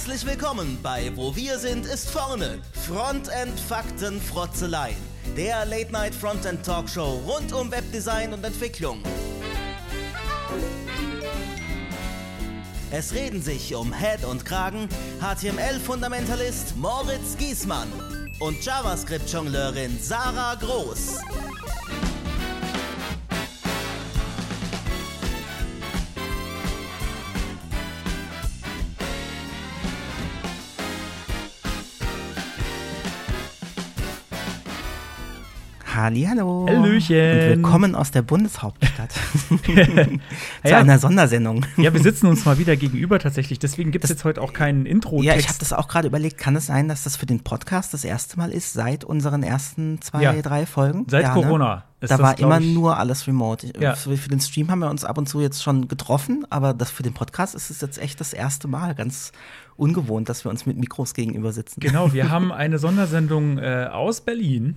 Herzlich willkommen bei Wo wir sind ist vorne. Frontend Fakten Frotzeleien. Der Late-Night Frontend Talkshow rund um Webdesign und Entwicklung. Es reden sich um Head und Kragen HTML-Fundamentalist Moritz Giesmann und JavaScript-Jongleurin Sarah Groß. Hallihallo. Hallöchen. Und willkommen aus der Bundeshauptstadt. Zu einer Sondersendung. Ja, wir sitzen uns mal wieder gegenüber tatsächlich. Deswegen gibt es jetzt heute auch keinen Intro-Text. Ja, ich habe das auch gerade überlegt. Kann es sein, dass das für den Podcast das erste Mal ist seit unseren ersten 2-3 Folgen? Seit ja, Corona. Ne? Da war immer nur alles remote. Ja. Für den Stream haben wir uns ab und zu jetzt schon getroffen, aber für den Podcast ist es jetzt echt das erste Mal. Ganz ungewohnt, dass wir uns mit Mikros gegenüber sitzen. Genau, wir haben eine Sondersendung aus Berlin.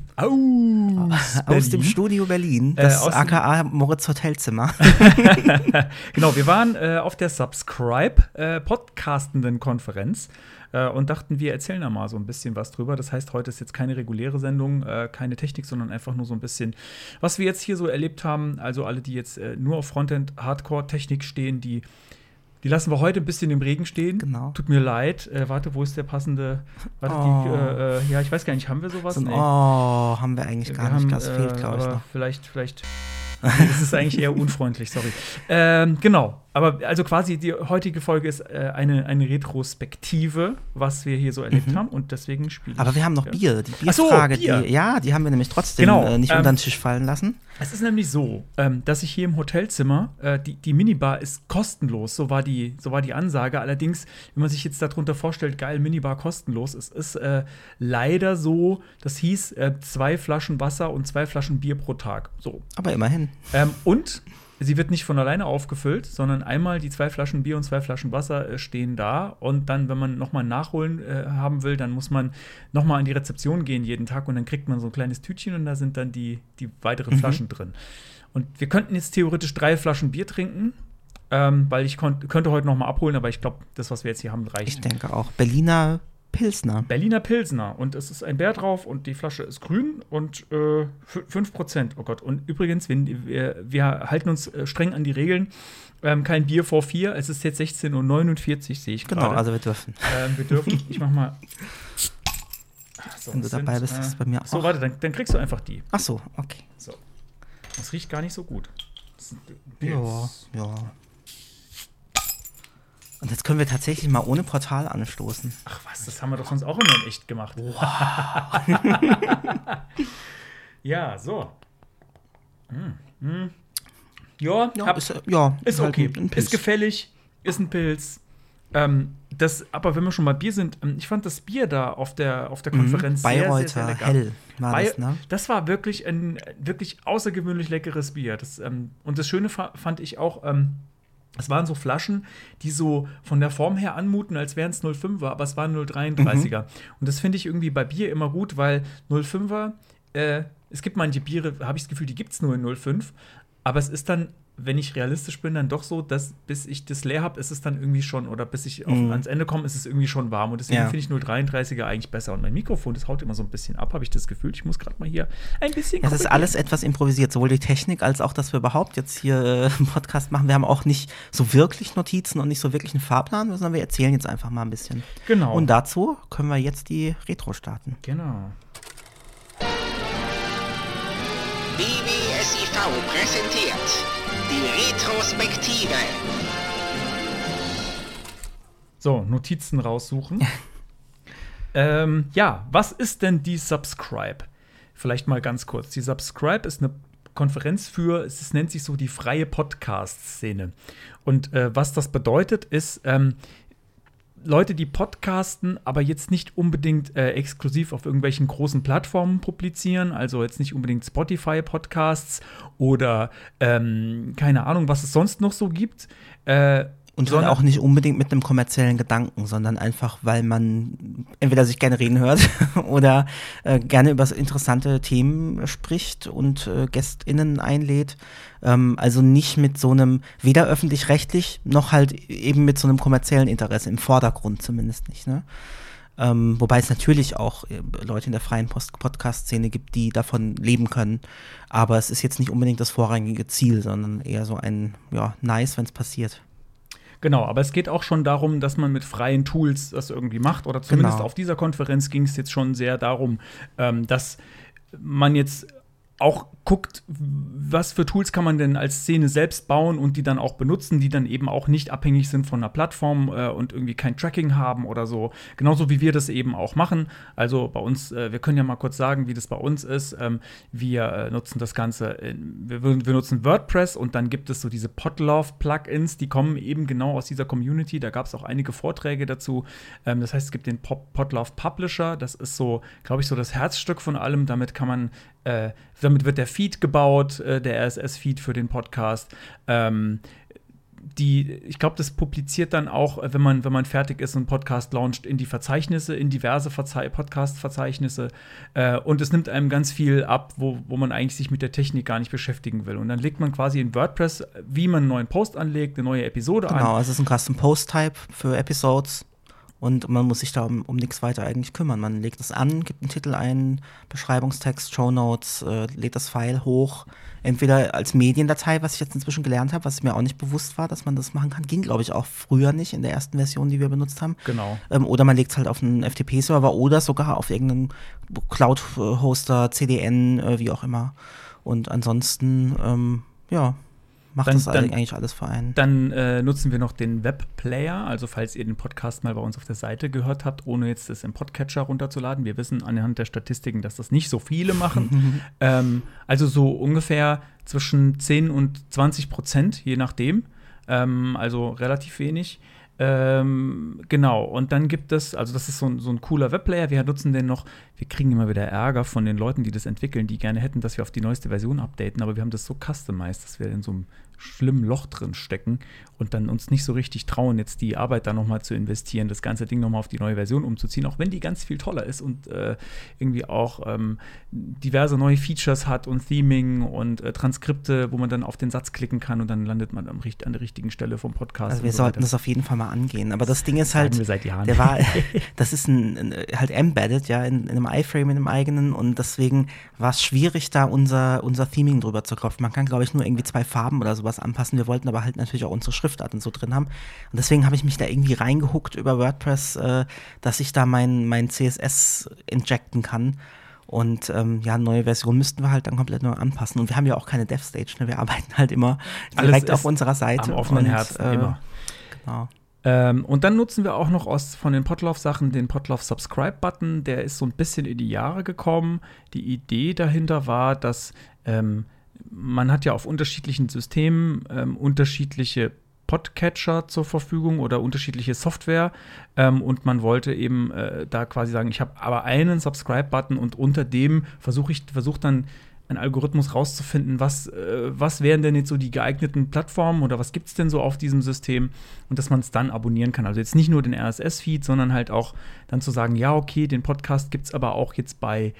Aus dem Studio Berlin, das aka Moritz Hotelzimmer. Genau, wir waren auf der Subscribe Podcastenden Konferenz und dachten, wir erzählen da mal so ein bisschen was drüber. Das heißt, heute ist jetzt keine reguläre Sendung, keine Technik, sondern einfach nur so ein bisschen, was wir jetzt hier so erlebt haben. Also alle, die jetzt nur auf Frontend-Hardcore-Technik stehen, die lassen wir heute ein bisschen im Regen stehen. Genau. Tut mir leid. Warte, wo ist der passende? Warte, ja, ich weiß gar nicht, haben wir sowas? Nee. Haben wir eigentlich gar nicht. Das fehlt, glaube ich, noch. Vielleicht. Das ist eigentlich eher unfreundlich, sorry. Genau. Aber also quasi die heutige Folge ist eine Retrospektive, was wir hier so erlebt haben. Und deswegen spielen wir. Aber wir haben noch Bier. Die Bierfrage, Bier. Die haben wir nämlich trotzdem nicht unter den Tisch fallen lassen. Es ist nämlich so, dass ich hier im Hotelzimmer, die Minibar ist kostenlos, so war die Ansage. Allerdings, wenn man sich jetzt darunter vorstellt, geil, Minibar kostenlos, es ist leider so, das hieß 2 Flaschen Wasser und 2 Flaschen Bier pro Tag. So. Aber immerhin. Und sie wird nicht von alleine aufgefüllt, sondern einmal die 2 Flaschen Bier und 2 Flaschen Wasser stehen da. Und dann, wenn man nochmal nachholen haben will, dann muss man nochmal an die Rezeption gehen jeden Tag. Und dann kriegt man so ein kleines Tütchen und da sind dann die weiteren Flaschen drin. Und wir könnten jetzt theoretisch 3 Flaschen Bier trinken, weil ich könnte heute nochmal abholen. Aber ich glaube, das, was wir jetzt hier haben, reicht. Ich denke auch. Berliner Pilsner. Und es ist ein Bär drauf und die Flasche ist grün und 5%. Oh Gott. Und übrigens, wir halten uns streng an die Regeln. Kein Bier vor 4. Es ist jetzt 16:49 Uhr, sehe ich gerade. Genau, also wir dürfen. Ich mach mal. So, wenn du dabei bist, ist es bei mir auch. So, warte, dann kriegst du einfach die. Ach so, okay. So. Das riecht gar nicht so gut. Ja. Und jetzt können wir tatsächlich mal ohne Portal anstoßen. Ach was, das haben wir doch sonst auch immer in echt gemacht. Wow. Ja, so. Ja, ist halt okay. Ist gefällig, ist ein Pilz. Aber wenn wir schon mal Bier sind, ich fand das Bier da auf der Konferenz Bayreuther sehr lecker. Hell war das, ne? Das war wirklich ein wirklich außergewöhnlich leckeres Bier. Und das Schöne fand ich auch, es waren so Flaschen, die so von der Form her anmuten, als wären es 05er, aber es waren 0,33er. Und das finde ich irgendwie bei Bier immer gut, weil 05er, es gibt manche Biere, habe ich das Gefühl, die gibt es nur in 05. Aber es ist dann, wenn ich realistisch bin, dann doch so, dass bis ich das leer habe, ist es dann irgendwie schon, oder bis ich ans Ende komme, ist es irgendwie schon warm. Und deswegen finde ich 0,33er eigentlich besser. Und mein Mikrofon, das haut immer so ein bisschen ab, habe ich das Gefühl. Ich muss gerade mal hier ein bisschen Das ist alles etwas improvisiert, sowohl die Technik als auch, dass wir überhaupt jetzt hier einen Podcast machen. Wir haben auch nicht so wirklich Notizen und nicht so wirklich einen Fahrplan, sondern wir erzählen jetzt einfach mal ein bisschen. Genau. Und dazu können wir jetzt die Retro starten. Genau. BBSIV präsentiert die Retrospektive. So, Notizen raussuchen. Was ist denn die Subscribe? Vielleicht mal ganz kurz. Die Subscribe ist eine Konferenz es nennt sich so die freie Podcast-Szene. Und was das bedeutet, ist, Leute, die podcasten, aber jetzt nicht unbedingt exklusiv auf irgendwelchen großen Plattformen publizieren, also jetzt nicht unbedingt Spotify-Podcasts oder keine Ahnung, was es sonst noch so gibt. Und dann auch nicht unbedingt mit einem kommerziellen Gedanken, sondern einfach, weil man entweder sich gerne reden hört oder gerne über interessante Themen spricht und GästInnen einlädt. Also nicht mit so einem, weder öffentlich-rechtlich, noch halt eben mit so einem kommerziellen Interesse, im Vordergrund zumindest nicht, ne? Wobei es natürlich auch Leute in der freien Podcast-Szene gibt, die davon leben können. Aber es ist jetzt nicht unbedingt das vorrangige Ziel, sondern eher so ein, ja, nice, wenn es passiert. Genau, aber es geht auch schon darum, dass man mit freien Tools das irgendwie macht. Oder zumindest auf dieser Konferenz ging es jetzt schon sehr darum, dass man jetzt auch guckt, was für Tools kann man denn als Szene selbst bauen und die dann auch benutzen, die dann eben auch nicht abhängig sind von einer Plattform und irgendwie kein Tracking haben oder so. Genauso wie wir das eben auch machen. Also bei uns, wir können ja mal kurz sagen, wie das bei uns ist. Wir nutzen das Ganze, wir nutzen WordPress und dann gibt es so diese Podlove-Plugins, die kommen eben genau aus dieser Community. Da gab es auch einige Vorträge dazu. Das heißt, es gibt den Podlove Publisher. Das ist so, glaube ich, so das Herzstück von allem. Damit kann man damit wird der Feed gebaut, der RSS-Feed für den Podcast. Ich glaube, das publiziert dann auch, wenn man fertig ist und Podcast launcht, in die Verzeichnisse, in diverse Podcast-Verzeichnisse. Und es nimmt einem ganz viel ab, wo man eigentlich sich mit der Technik gar nicht beschäftigen will. Und dann legt man quasi in WordPress, wie man einen neuen Post anlegt, eine neue Episode an. Genau, es ist ein Custom Post-Type für Episodes. Und man muss sich da um nichts weiter eigentlich kümmern. Man legt es an, gibt einen Titel ein, Beschreibungstext, Shownotes, lädt das File hoch. Entweder als Mediendatei, was ich jetzt inzwischen gelernt habe, was mir auch nicht bewusst war, dass man das machen kann. Ging, glaube ich, auch früher nicht in der ersten Version, die wir benutzt haben. Genau. Oder man legt es halt auf einen FTP-Server oder sogar auf irgendeinen Cloud-Hoster, CDN, wie auch immer. Und ansonsten, macht das eigentlich alles für einen. Dann nutzen wir noch den Webplayer, also falls ihr den Podcast mal bei uns auf der Seite gehört habt, ohne jetzt das im Podcatcher runterzuladen. Wir wissen anhand der Statistiken, dass das nicht so viele machen. Also so ungefähr zwischen 10 und 20%, je nachdem. Also relativ wenig. Genau, und dann gibt es, also das ist so ein cooler Webplayer, wir nutzen den noch, wir kriegen immer wieder Ärger von den Leuten, die das entwickeln, die gerne hätten, dass wir auf die neueste Version updaten, aber wir haben das so customized, dass wir in so einem schlimmen Loch drin stecken und dann uns nicht so richtig trauen, jetzt die Arbeit da nochmal zu investieren, das ganze Ding nochmal auf die neue Version umzuziehen, auch wenn die ganz viel toller ist und irgendwie auch diverse neue Features hat und Theming und Transkripte, wo man dann auf den Satz klicken kann und dann landet man an der richtigen Stelle vom Podcast. Also wir sollten das auf jeden Fall mal angehen, aber das Ding ist halt, wir seit Jahren. Das ist halt embedded, ja, in einem iFrame, in einem eigenen und deswegen war es schwierig, da unser Theming drüber zu klopfen. Man kann, glaube ich, nur irgendwie 2 Farben oder sowas anpassen. Wir wollten aber halt natürlich auch unsere Schriftart und so drin haben. Und deswegen habe ich mich da irgendwie reingehuckt über WordPress, dass ich da mein CSS injecten kann. Und eine neue Version müssten wir halt dann komplett neu anpassen. Und wir haben ja auch keine Dev-Stage, ne? Wir arbeiten halt immer direkt auf unserer Seite. Am offenen Herzen, immer. Genau. Und dann nutzen wir auch noch von den Podlove-Sachen den Podlove-Subscribe-Button. Der ist so ein bisschen in die Jahre gekommen. Die Idee dahinter war, dass man hat ja auf unterschiedlichen Systemen unterschiedliche Podcatcher zur Verfügung oder unterschiedliche Software und man wollte eben da quasi sagen, ich habe aber einen Subscribe-Button und unter dem versucht dann ein Algorithmus rauszufinden, was wären denn jetzt so die geeigneten Plattformen oder was gibt es denn so auf diesem System und dass man es dann abonnieren kann. Also jetzt nicht nur den RSS-Feed, sondern halt auch dann zu sagen, ja, okay, den Podcast gibt es aber auch jetzt bei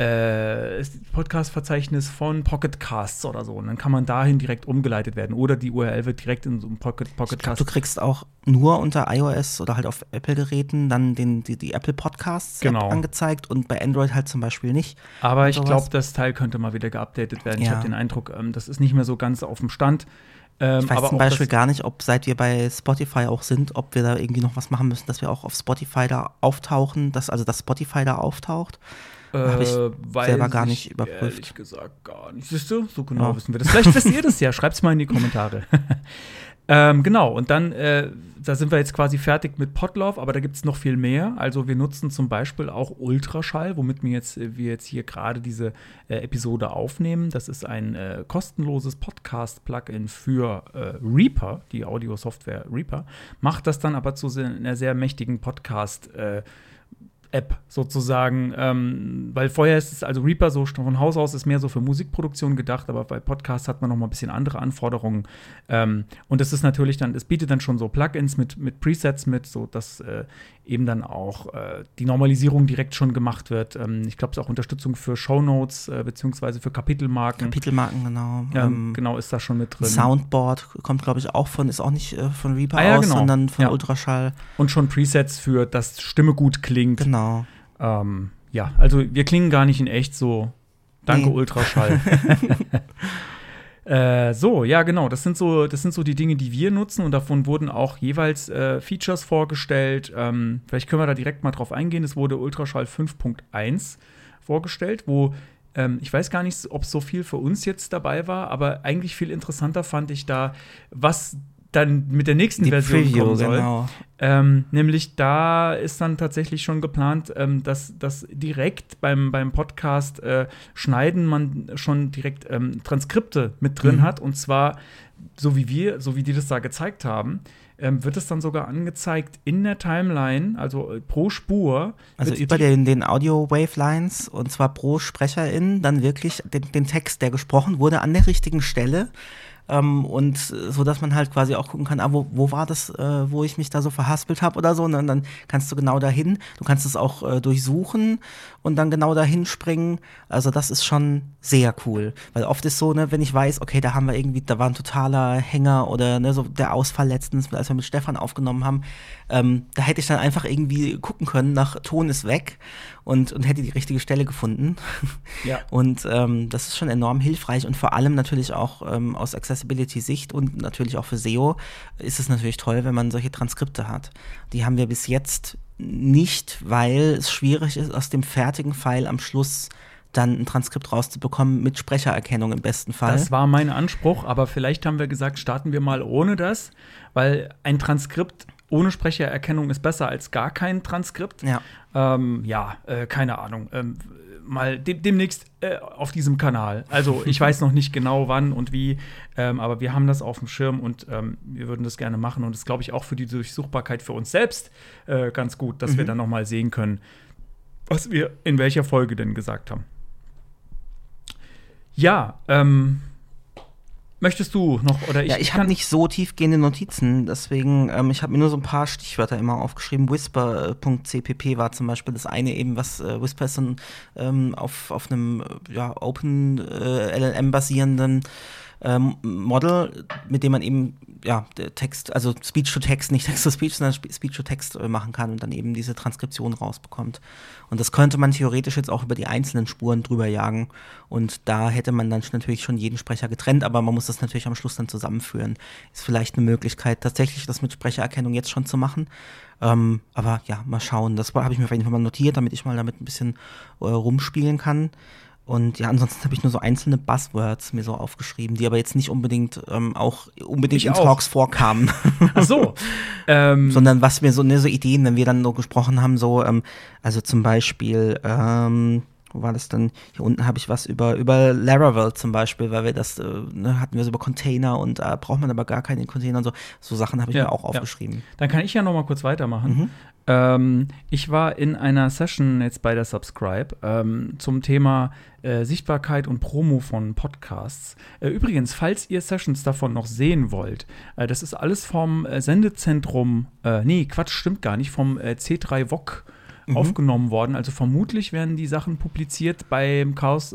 Podcast-Verzeichnis von Pocket Casts oder so. Und dann kann man dahin direkt umgeleitet werden. Oder die URL wird direkt in so einem Pocket Cast. Du kriegst auch nur unter iOS oder halt auf Apple-Geräten dann die Apple Podcasts angezeigt und bei Android halt zum Beispiel nicht. Aber ich glaube, das Teil könnte mal wieder geupdatet werden. Ja. Ich habe den Eindruck, das ist nicht mehr so ganz auf dem Stand. Ich weiß zum Beispiel gar nicht, ob seit wir bei Spotify auch sind, ob wir da irgendwie noch was machen müssen, dass wir auch auf Spotify da auftauchen, dass Spotify da auftaucht. Habe ich selber gar nicht überprüft. Ehrlich gesagt gar nicht. Siehst du? So genau wissen wir das. Vielleicht wisst ihr das ja. Schreibt's mal in die Kommentare. Genau, und dann da sind wir jetzt quasi fertig mit Podlove, aber da gibt es noch viel mehr. Also wir nutzen zum Beispiel auch Ultraschall, womit wir jetzt hier gerade diese Episode aufnehmen. Das ist ein kostenloses Podcast-Plugin für Reaper, die Audio-Software Reaper. Macht das dann aber zu einer sehr mächtigen Podcast- App sozusagen, weil vorher ist es, also Reaper so von Haus aus ist mehr so für Musikproduktion gedacht, aber bei Podcasts hat man noch mal ein bisschen andere Anforderungen. Und es ist natürlich dann, es bietet dann schon so Plugins mit Presets mit, so dass eben dann auch die Normalisierung direkt schon gemacht wird. Ich glaube, es ist auch Unterstützung für Shownotes beziehungsweise für Kapitelmarken. Kapitelmarken, genau. Genau, ist da schon mit drin. Soundboard kommt, glaube ich, ist auch nicht von Reaper ja, aus, genau. sondern von Ultraschall. Und schon Presets für, dass Stimme gut klingt. Genau. Ja, also wir klingen gar nicht in echt so. Danke, nee. Ultraschall. So, ja, genau. Das sind so die Dinge, die wir nutzen. Und davon wurden auch jeweils Features vorgestellt. Vielleicht können wir da direkt mal drauf eingehen. Es wurde Ultraschall 5.1 vorgestellt, wo ich weiß gar nicht, ob so viel für uns jetzt dabei war, aber eigentlich viel interessanter fand ich da, was dann mit der nächsten Version Preview, kommen soll. Genau. Nämlich da ist dann tatsächlich schon geplant, dass direkt beim Podcast Schneiden man schon direkt Transkripte mit drin hat. Und zwar, so wie die das da gezeigt haben, wird es dann sogar angezeigt in der Timeline, also pro Spur. Also über den Audio-Wavelines, und zwar pro Sprecherin, dann wirklich den Text, der gesprochen wurde, an der richtigen Stelle. Und so, dass man halt quasi auch gucken kann, wo war das, wo ich mich da so verhaspelt habe oder so. Und dann kannst du genau dahin. Du kannst es auch durchsuchen und dann genau dahin springen. Also das ist schon sehr cool. Weil oft ist so, ne, wenn ich weiß, okay, da war ein totaler Hänger oder ne, so der Ausfall letztens, als wir mit Stefan aufgenommen haben, da hätte ich dann einfach irgendwie gucken können nach Ton ist weg und hätte die richtige Stelle gefunden. Ja. Und das ist schon enorm hilfreich und vor allem natürlich auch aus Accessibility-Sicht und natürlich auch für SEO ist es natürlich toll, wenn man solche Transkripte hat. Die haben wir bis jetzt nicht, weil es schwierig ist, aus dem fertigen File am Schluss dann ein Transkript rauszubekommen mit Sprechererkennung im besten Fall. Das war mein Anspruch, aber vielleicht haben wir gesagt, starten wir mal ohne das, weil ein Transkript ohne Sprechererkennung ist besser als gar kein Transkript. Ja. Keine Ahnung. Mal demnächst auf diesem Kanal. Also ich weiß noch nicht genau wann und wie, aber wir haben das auf dem Schirm und wir würden das gerne machen. Und das glaube ich auch für die Durchsuchbarkeit für uns selbst ganz gut, dass wir dann noch mal sehen können, was wir in welcher Folge denn gesagt haben. Ja, möchtest du noch, oder ich? Ja, ich habe nicht so tiefgehende Notizen, deswegen, ich habe mir nur so ein paar Stichwörter immer aufgeschrieben. Whisper.cpp war zum Beispiel das eine eben, was Whisper ist so ein auf einem Open LLM basierenden Model, mit dem man eben Text, also Speech-to-Text, nicht Text-to-Speech, sondern Speech-to-Text machen kann und dann eben diese Transkription rausbekommt. Und das könnte man theoretisch jetzt auch über die einzelnen Spuren drüber jagen. Und da hätte man dann natürlich schon jeden Sprecher getrennt, aber man muss das natürlich am Schluss dann zusammenführen. Ist vielleicht eine Möglichkeit, tatsächlich das mit Sprechererkennung jetzt schon zu machen. Aber ja, mal schauen. Das habe ich mir auf jeden Fall mal notiert, damit ich mal damit ein bisschen rumspielen kann. Und ja, ansonsten habe ich nur so einzelne Buzzwords mir so aufgeschrieben, die aber jetzt nicht unbedingt in Talks vorkamen. Ach so. Sondern was mir so Ideen, wenn wir dann so gesprochen haben, so, also zum Beispiel, wo war das denn? Hier unten habe ich was über Laravel zum Beispiel, weil wir das, hatten wir so über Container und braucht man aber gar keine Container und so. So Sachen habe ich mir auch aufgeschrieben. Dann kann ich ja noch mal kurz weitermachen. Ich war in einer Session jetzt bei der Subscribe zum Thema Sichtbarkeit und Promo von Podcasts. Übrigens, falls ihr Sessions davon noch sehen wollt, das ist alles vom Sendezentrum, stimmt gar nicht, vom C3 VOG aufgenommen worden. Also vermutlich werden die Sachen publiziert beim Chaos,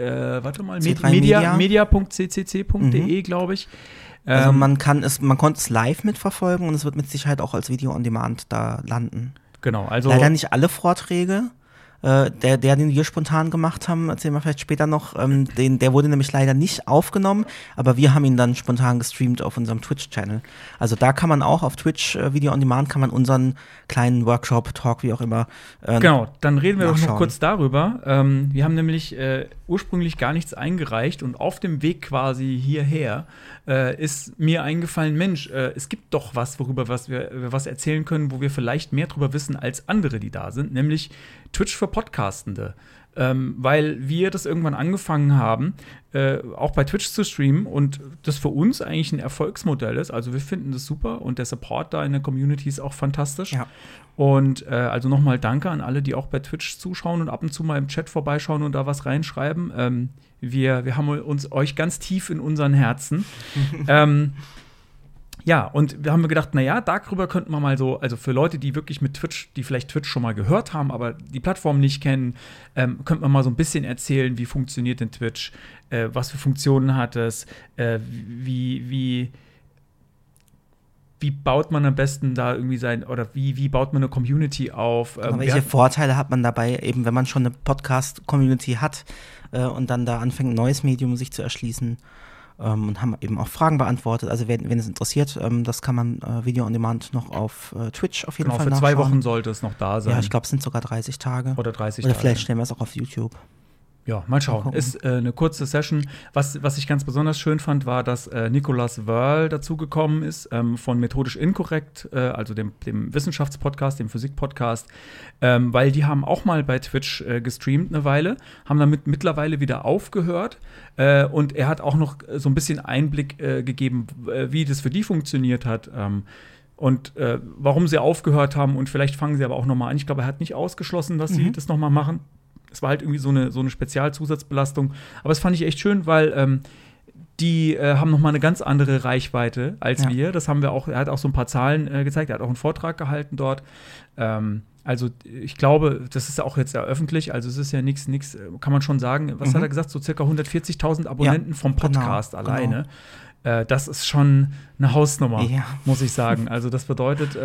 media.ccc.de, glaube ich. Also man konnte es live mitverfolgen und es wird mit Sicherheit auch als Video on Demand da landen. Genau, also leider nicht alle Vorträge. Den wir spontan gemacht haben, erzählen wir vielleicht später noch, der wurde nämlich leider nicht aufgenommen, aber wir haben ihn dann spontan gestreamt auf unserem Twitch-Channel. Also da kann man auch auf Twitch Video on Demand kann man unseren kleinen Workshop, Talk, wie auch immer genau, dann reden wir doch noch kurz darüber. Wir haben nämlich ursprünglich gar nichts eingereicht und auf dem Weg quasi hierher ist mir eingefallen, Mensch, es gibt doch worüber wir was erzählen können, wo wir vielleicht mehr drüber wissen als andere, die da sind, nämlich Twitch für Podcastende. weil wir das irgendwann angefangen haben, auch bei Twitch zu streamen und das für uns eigentlich ein Erfolgsmodell ist. Also wir finden das super und der Support da in der Community ist auch fantastisch. Ja. Und also nochmal danke an alle, die auch bei Twitch zuschauen und ab und zu mal im Chat vorbeischauen und da was reinschreiben. Wir haben euch ganz tief in unseren Herzen. Ja, und wir haben gedacht, naja, darüber könnten wir mal so, also für Leute, die wirklich mit Twitch, die vielleicht Twitch schon mal gehört haben, aber die Plattform nicht kennen, könnte man mal so ein bisschen erzählen, wie funktioniert denn Twitch, was für Funktionen hat es, wie baut man am besten da irgendwie wie baut man eine Community auf? Welche Vorteile hat man dabei, eben wenn man schon eine Podcast-Community hat und dann da anfängt, ein neues Medium sich zu erschließen? Und haben eben auch Fragen beantwortet. Also wenn es interessiert, das kann man Video on Demand noch auf Twitch auf jeden Fall nachschauen. Für 2 Wochen sollte es noch da sein. Ja, ich glaube, es sind sogar 30 Tage. Oder 30 Tage. Oder vielleicht stellen wir es auch auf YouTube. Ja, mal schauen. Ist eine kurze Session. Was ich ganz besonders schön fand, war, dass Nicolas Wörl dazugekommen ist, von Methodisch Inkorrekt, also dem Wissenschaftspodcast, dem Physikpodcast, weil die haben auch mal bei Twitch gestreamt eine Weile, haben damit mittlerweile wieder aufgehört und er hat auch noch so ein bisschen Einblick gegeben, wie das für die funktioniert hat. Und warum sie aufgehört haben und vielleicht fangen sie aber auch nochmal an. Ich glaube, er hat nicht ausgeschlossen, dass sie das nochmal machen. Es war halt irgendwie so eine Spezialzusatzbelastung. Aber das fand ich echt schön, weil die haben noch mal eine ganz andere Reichweite als wir. Das haben wir auch, er hat auch so ein paar Zahlen gezeigt. Er hat auch einen Vortrag gehalten dort. Also ich glaube, das ist auch jetzt ja öffentlich. Also es ist ja nichts, kann man schon sagen. Was hat er gesagt? So circa 140.000 Abonnenten vom Podcast alleine. Genau. Das ist schon eine Hausnummer, muss ich sagen. Also das bedeutet,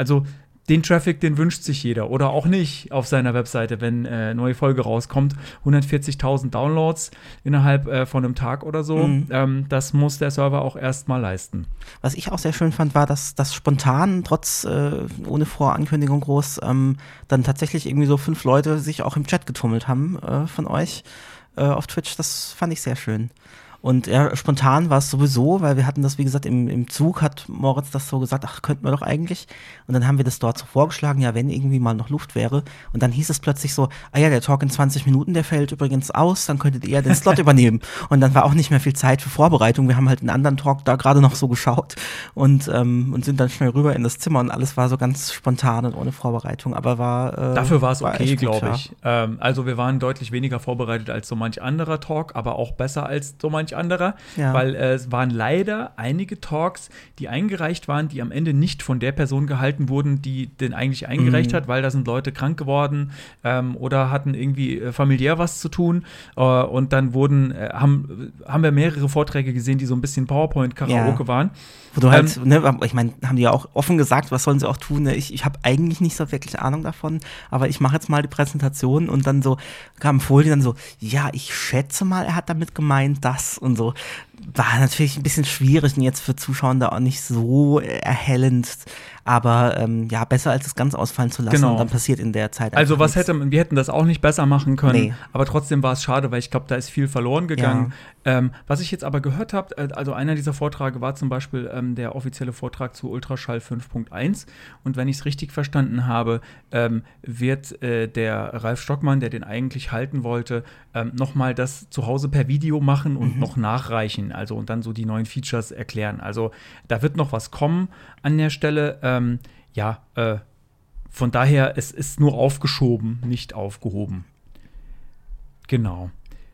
den Traffic, den wünscht sich jeder oder auch nicht auf seiner Webseite, wenn eine neue Folge rauskommt. 140.000 Downloads innerhalb von einem Tag oder so. Das muss der Server auch erst mal leisten. Was ich auch sehr schön fand, war, dass das spontan, trotz ohne Vorankündigung groß, dann tatsächlich irgendwie so 5 Leute sich auch im Chat getummelt haben von euch auf Twitch. Das fand ich sehr schön. Und spontan war es sowieso, weil wir hatten das, wie gesagt, im Zug hat Moritz das so gesagt, ach, könnten wir doch eigentlich. Und dann haben wir das dort so vorgeschlagen, ja, wenn irgendwie mal noch Luft wäre. Und dann hieß es plötzlich so, ah ja, der Talk in 20 Minuten, der fällt übrigens aus, dann könntet ihr den Slot übernehmen. Und dann war auch nicht mehr viel Zeit für Vorbereitung. Wir haben halt einen anderen Talk da gerade noch so geschaut und sind dann schnell rüber in das Zimmer und alles war so ganz spontan und ohne Vorbereitung. Aber dafür war es okay, glaube ich. Also wir waren deutlich weniger vorbereitet als so manch anderer Talk, aber auch besser als so manch anderer, weil es waren leider einige Talks, die eingereicht waren, die am Ende nicht von der Person gehalten wurden, die den eigentlich eingereicht hat, weil da sind Leute krank geworden oder hatten irgendwie familiär was zu tun und dann haben wir mehrere Vorträge gesehen, die so ein bisschen PowerPoint-Karaoke waren. Wo du halt, ich meine, haben die ja auch offen gesagt, was sollen sie auch tun? Ne? Ich habe eigentlich nicht so wirklich Ahnung davon, aber ich mache jetzt mal die Präsentation und dann so kam Folie dann so, ja, ich schätze mal, er hat damit gemeint, das und so. War natürlich ein bisschen schwierig und jetzt für Zuschauer auch nicht so erhellend, aber besser als es ganz ausfallen zu lassen. Genau. Und dann passiert in der Zeit also wir hätten das auch nicht besser machen können, aber trotzdem war es schade, weil ich glaube, da ist viel verloren gegangen. Was ich jetzt aber gehört habe, also einer dieser Vorträge war zum Beispiel der offizielle Vortrag zu Ultraschall 5.1 und wenn ich es richtig verstanden habe, wird der Ralf Stockmann, der den eigentlich halten wollte, nochmal das zu Hause per Video machen und noch nachreichen, also und dann so die neuen Features erklären. Also da wird noch was kommen an der Stelle. Von daher, es ist nur aufgeschoben, nicht aufgehoben. Genau.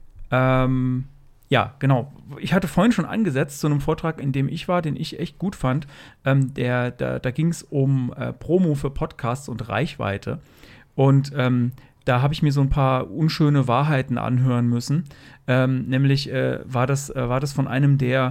Ja, genau. Ich hatte vorhin schon angesetzt zu einem Vortrag, in dem ich war, den ich echt gut fand. Da ging es um Promo für Podcasts und Reichweite. Und da habe ich mir so ein paar unschöne Wahrheiten anhören müssen. Nämlich war das von einem, der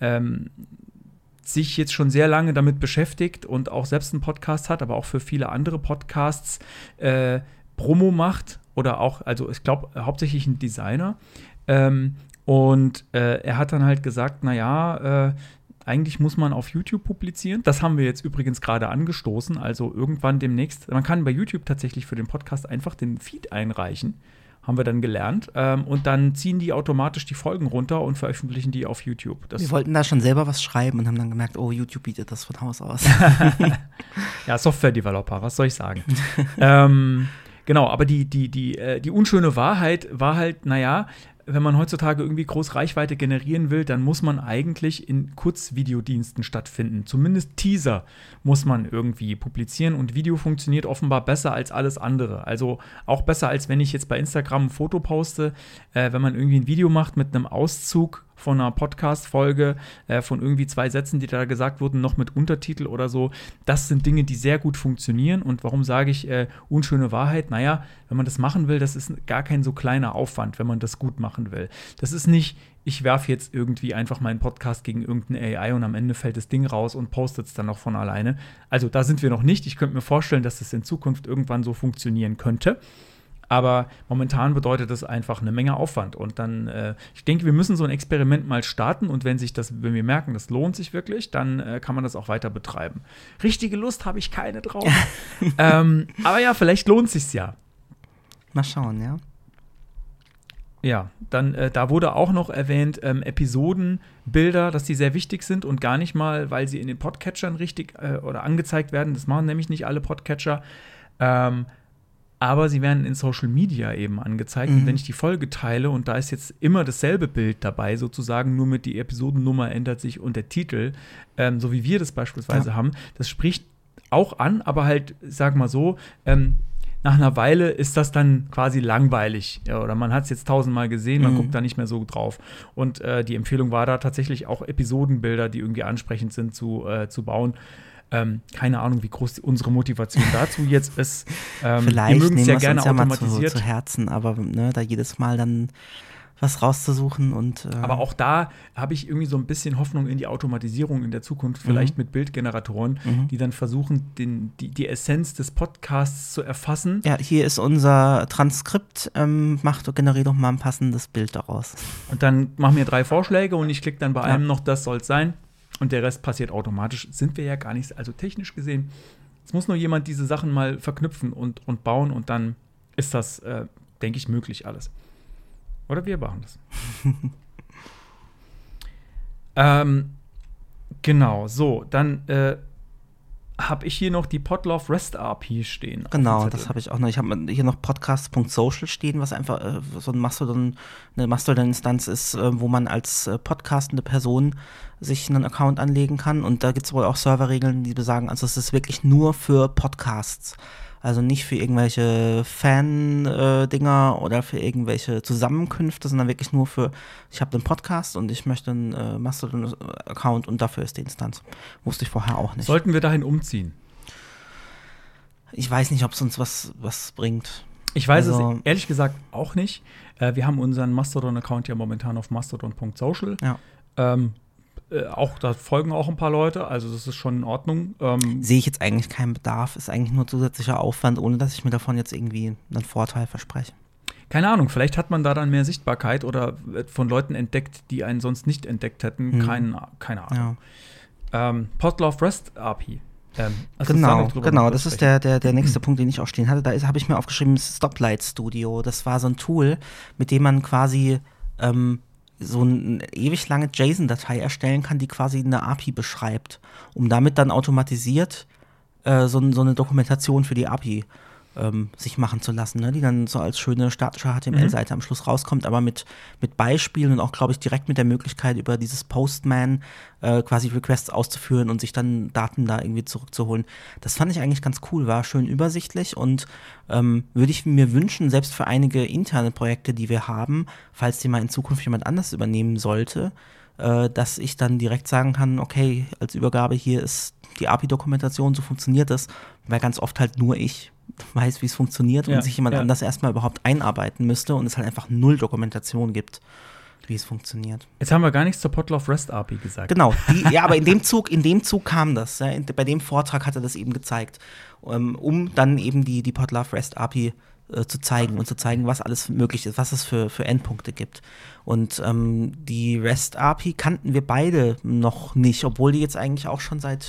sich jetzt schon sehr lange damit beschäftigt und auch selbst einen Podcast hat, aber auch für viele andere Podcasts Promo macht oder auch, also ich glaube, hauptsächlich ein Designer. Und er hat dann halt gesagt, eigentlich muss man auf YouTube publizieren. Das haben wir jetzt übrigens gerade angestoßen, also irgendwann demnächst. Man kann bei YouTube tatsächlich für den Podcast einfach den Feed einreichen, haben wir dann gelernt. Und dann ziehen die automatisch die Folgen runter und veröffentlichen die auf YouTube. Wir wollten da schon selber was schreiben und haben dann gemerkt, oh, YouTube bietet das von Haus aus. Ja, Software-Developer, was soll ich sagen? Genau, aber die unschöne Wahrheit war halt, naja, wenn man heutzutage irgendwie groß Reichweite generieren will, dann muss man eigentlich in Kurzvideodiensten stattfinden. Zumindest Teaser muss man irgendwie publizieren und Video funktioniert offenbar besser als alles andere. Also auch besser, als wenn ich jetzt bei Instagram ein Foto poste, wenn man irgendwie ein Video macht mit einem Auszug von einer Podcast-Folge, von irgendwie 2 Sätzen, die da gesagt wurden, noch mit Untertitel oder so. Das sind Dinge, die sehr gut funktionieren. Und warum sage ich unschöne Wahrheit? Naja, wenn man das machen will, das ist gar kein so kleiner Aufwand, wenn man das gut machen will. Das ist nicht, ich werfe jetzt irgendwie einfach meinen Podcast gegen irgendeine AI und am Ende fällt das Ding raus und postet es dann noch von alleine. Also da sind wir noch nicht. Ich könnte mir vorstellen, dass das in Zukunft irgendwann so funktionieren könnte. Aber momentan bedeutet das einfach eine Menge Aufwand. Und dann, ich denke, wir müssen so ein Experiment mal starten. Und wenn wir merken, das lohnt sich wirklich, dann kann man das auch weiter betreiben. Richtige Lust habe ich keine drauf. Aber ja, vielleicht lohnt es sich ja. Mal schauen, ja. Ja, dann, da wurde auch noch erwähnt, Episodenbilder, dass die sehr wichtig sind und gar nicht mal, weil sie in den Podcatchern richtig oder angezeigt werden. Das machen nämlich nicht alle Podcatcher. Aber sie werden in Social Media eben angezeigt. Und wenn ich die Folge teile und da ist jetzt immer dasselbe Bild dabei, sozusagen, nur mit die Episodennummer ändert sich und der Titel, so wie wir das beispielsweise haben, das spricht auch an, aber halt, sag mal so, nach einer Weile ist das dann quasi langweilig. Ja, oder man hat es jetzt 1000-mal gesehen, man guckt da nicht mehr so drauf. Und die Empfehlung war da tatsächlich auch Episodenbilder, die irgendwie ansprechend sind, zu bauen. Keine Ahnung, wie groß unsere Motivation dazu jetzt ist. Vielleicht wir mögen es ja gerne automatisiert. Zu Herzen, aber da jedes Mal dann was rauszusuchen und aber auch da habe ich irgendwie so ein bisschen Hoffnung in die Automatisierung in der Zukunft, vielleicht mit Bildgeneratoren, die dann versuchen, die Essenz des Podcasts zu erfassen. Ja, hier ist unser Transkript, generier doch mal ein passendes Bild daraus. Und dann machen wir 3 Vorschläge und ich klicke dann bei einem noch, das soll es sein. Und der Rest passiert automatisch. Sind wir ja gar nicht, also technisch gesehen. Es muss nur jemand diese Sachen mal verknüpfen und bauen und dann ist das, denke ich, möglich alles. Oder wir machen das. Genau, so, dann habe ich hier noch die Podlove REST API stehen. Genau, das habe ich auch noch. Ich habe hier noch podcast.social stehen, was einfach so eine Mastodon-Instanz ist, wo man als podcastende Person sich einen Account anlegen kann. Und da gibt es wohl auch Serverregeln, die besagen, also es ist wirklich nur für Podcasts. Also nicht für irgendwelche Fan-Dinger oder für irgendwelche Zusammenkünfte, sondern wirklich nur für, ich habe einen Podcast und ich möchte einen Mastodon-Account und dafür ist die Instanz. Wusste ich vorher auch nicht. Sollten wir dahin umziehen? Ich weiß nicht, ob es uns was bringt. Ich weiß es ehrlich gesagt auch nicht. Wir haben unseren Mastodon-Account ja momentan auf mastodon.social. Ja. Auch da folgen auch ein paar Leute, also das ist schon in Ordnung. Sehe ich jetzt eigentlich keinen Bedarf, ist eigentlich nur zusätzlicher Aufwand, ohne dass ich mir davon jetzt irgendwie einen Vorteil verspreche. Keine Ahnung, vielleicht hat man da dann mehr Sichtbarkeit oder von Leuten entdeckt, die einen sonst nicht entdeckt hätten. Keine Ahnung. Ja. Podlove REST API. Genau, das ist der nächste Punkt, den ich auch stehen hatte. Da habe ich mir aufgeschrieben, Stoplight Studio. Das war so ein Tool, mit dem man quasi so eine ewig lange JSON-Datei erstellen kann, die quasi eine API beschreibt, um damit dann automatisiert so eine Dokumentation für die API sich machen zu lassen, ne? Die dann so als schöne statische HTML-Seite am Schluss rauskommt, aber mit Beispielen und auch, glaube ich, direkt mit der Möglichkeit, über dieses Postman quasi Requests auszuführen und sich dann Daten da irgendwie zurückzuholen. Das fand ich eigentlich ganz cool, war schön übersichtlich und würde ich mir wünschen, selbst für einige interne Projekte, die wir haben, falls die mal in Zukunft jemand anders übernehmen sollte, dass ich dann direkt sagen kann, okay, als Übergabe hier ist die API-Dokumentation, so funktioniert das, weil ganz oft halt nur ich weiß, wie es funktioniert und sich jemand anders erstmal überhaupt einarbeiten müsste und es halt einfach 0 Dokumentation gibt, wie es funktioniert. Jetzt haben wir gar nichts zur Podlove REST API gesagt. Genau, aber in dem Zug kam das. Ja, bei dem Vortrag hat er das eben gezeigt, um dann eben die Podlove REST API zu zeigen und zu zeigen, was alles möglich ist, was es für Endpunkte gibt. Und die REST API kannten wir beide noch nicht, obwohl die jetzt eigentlich auch schon seit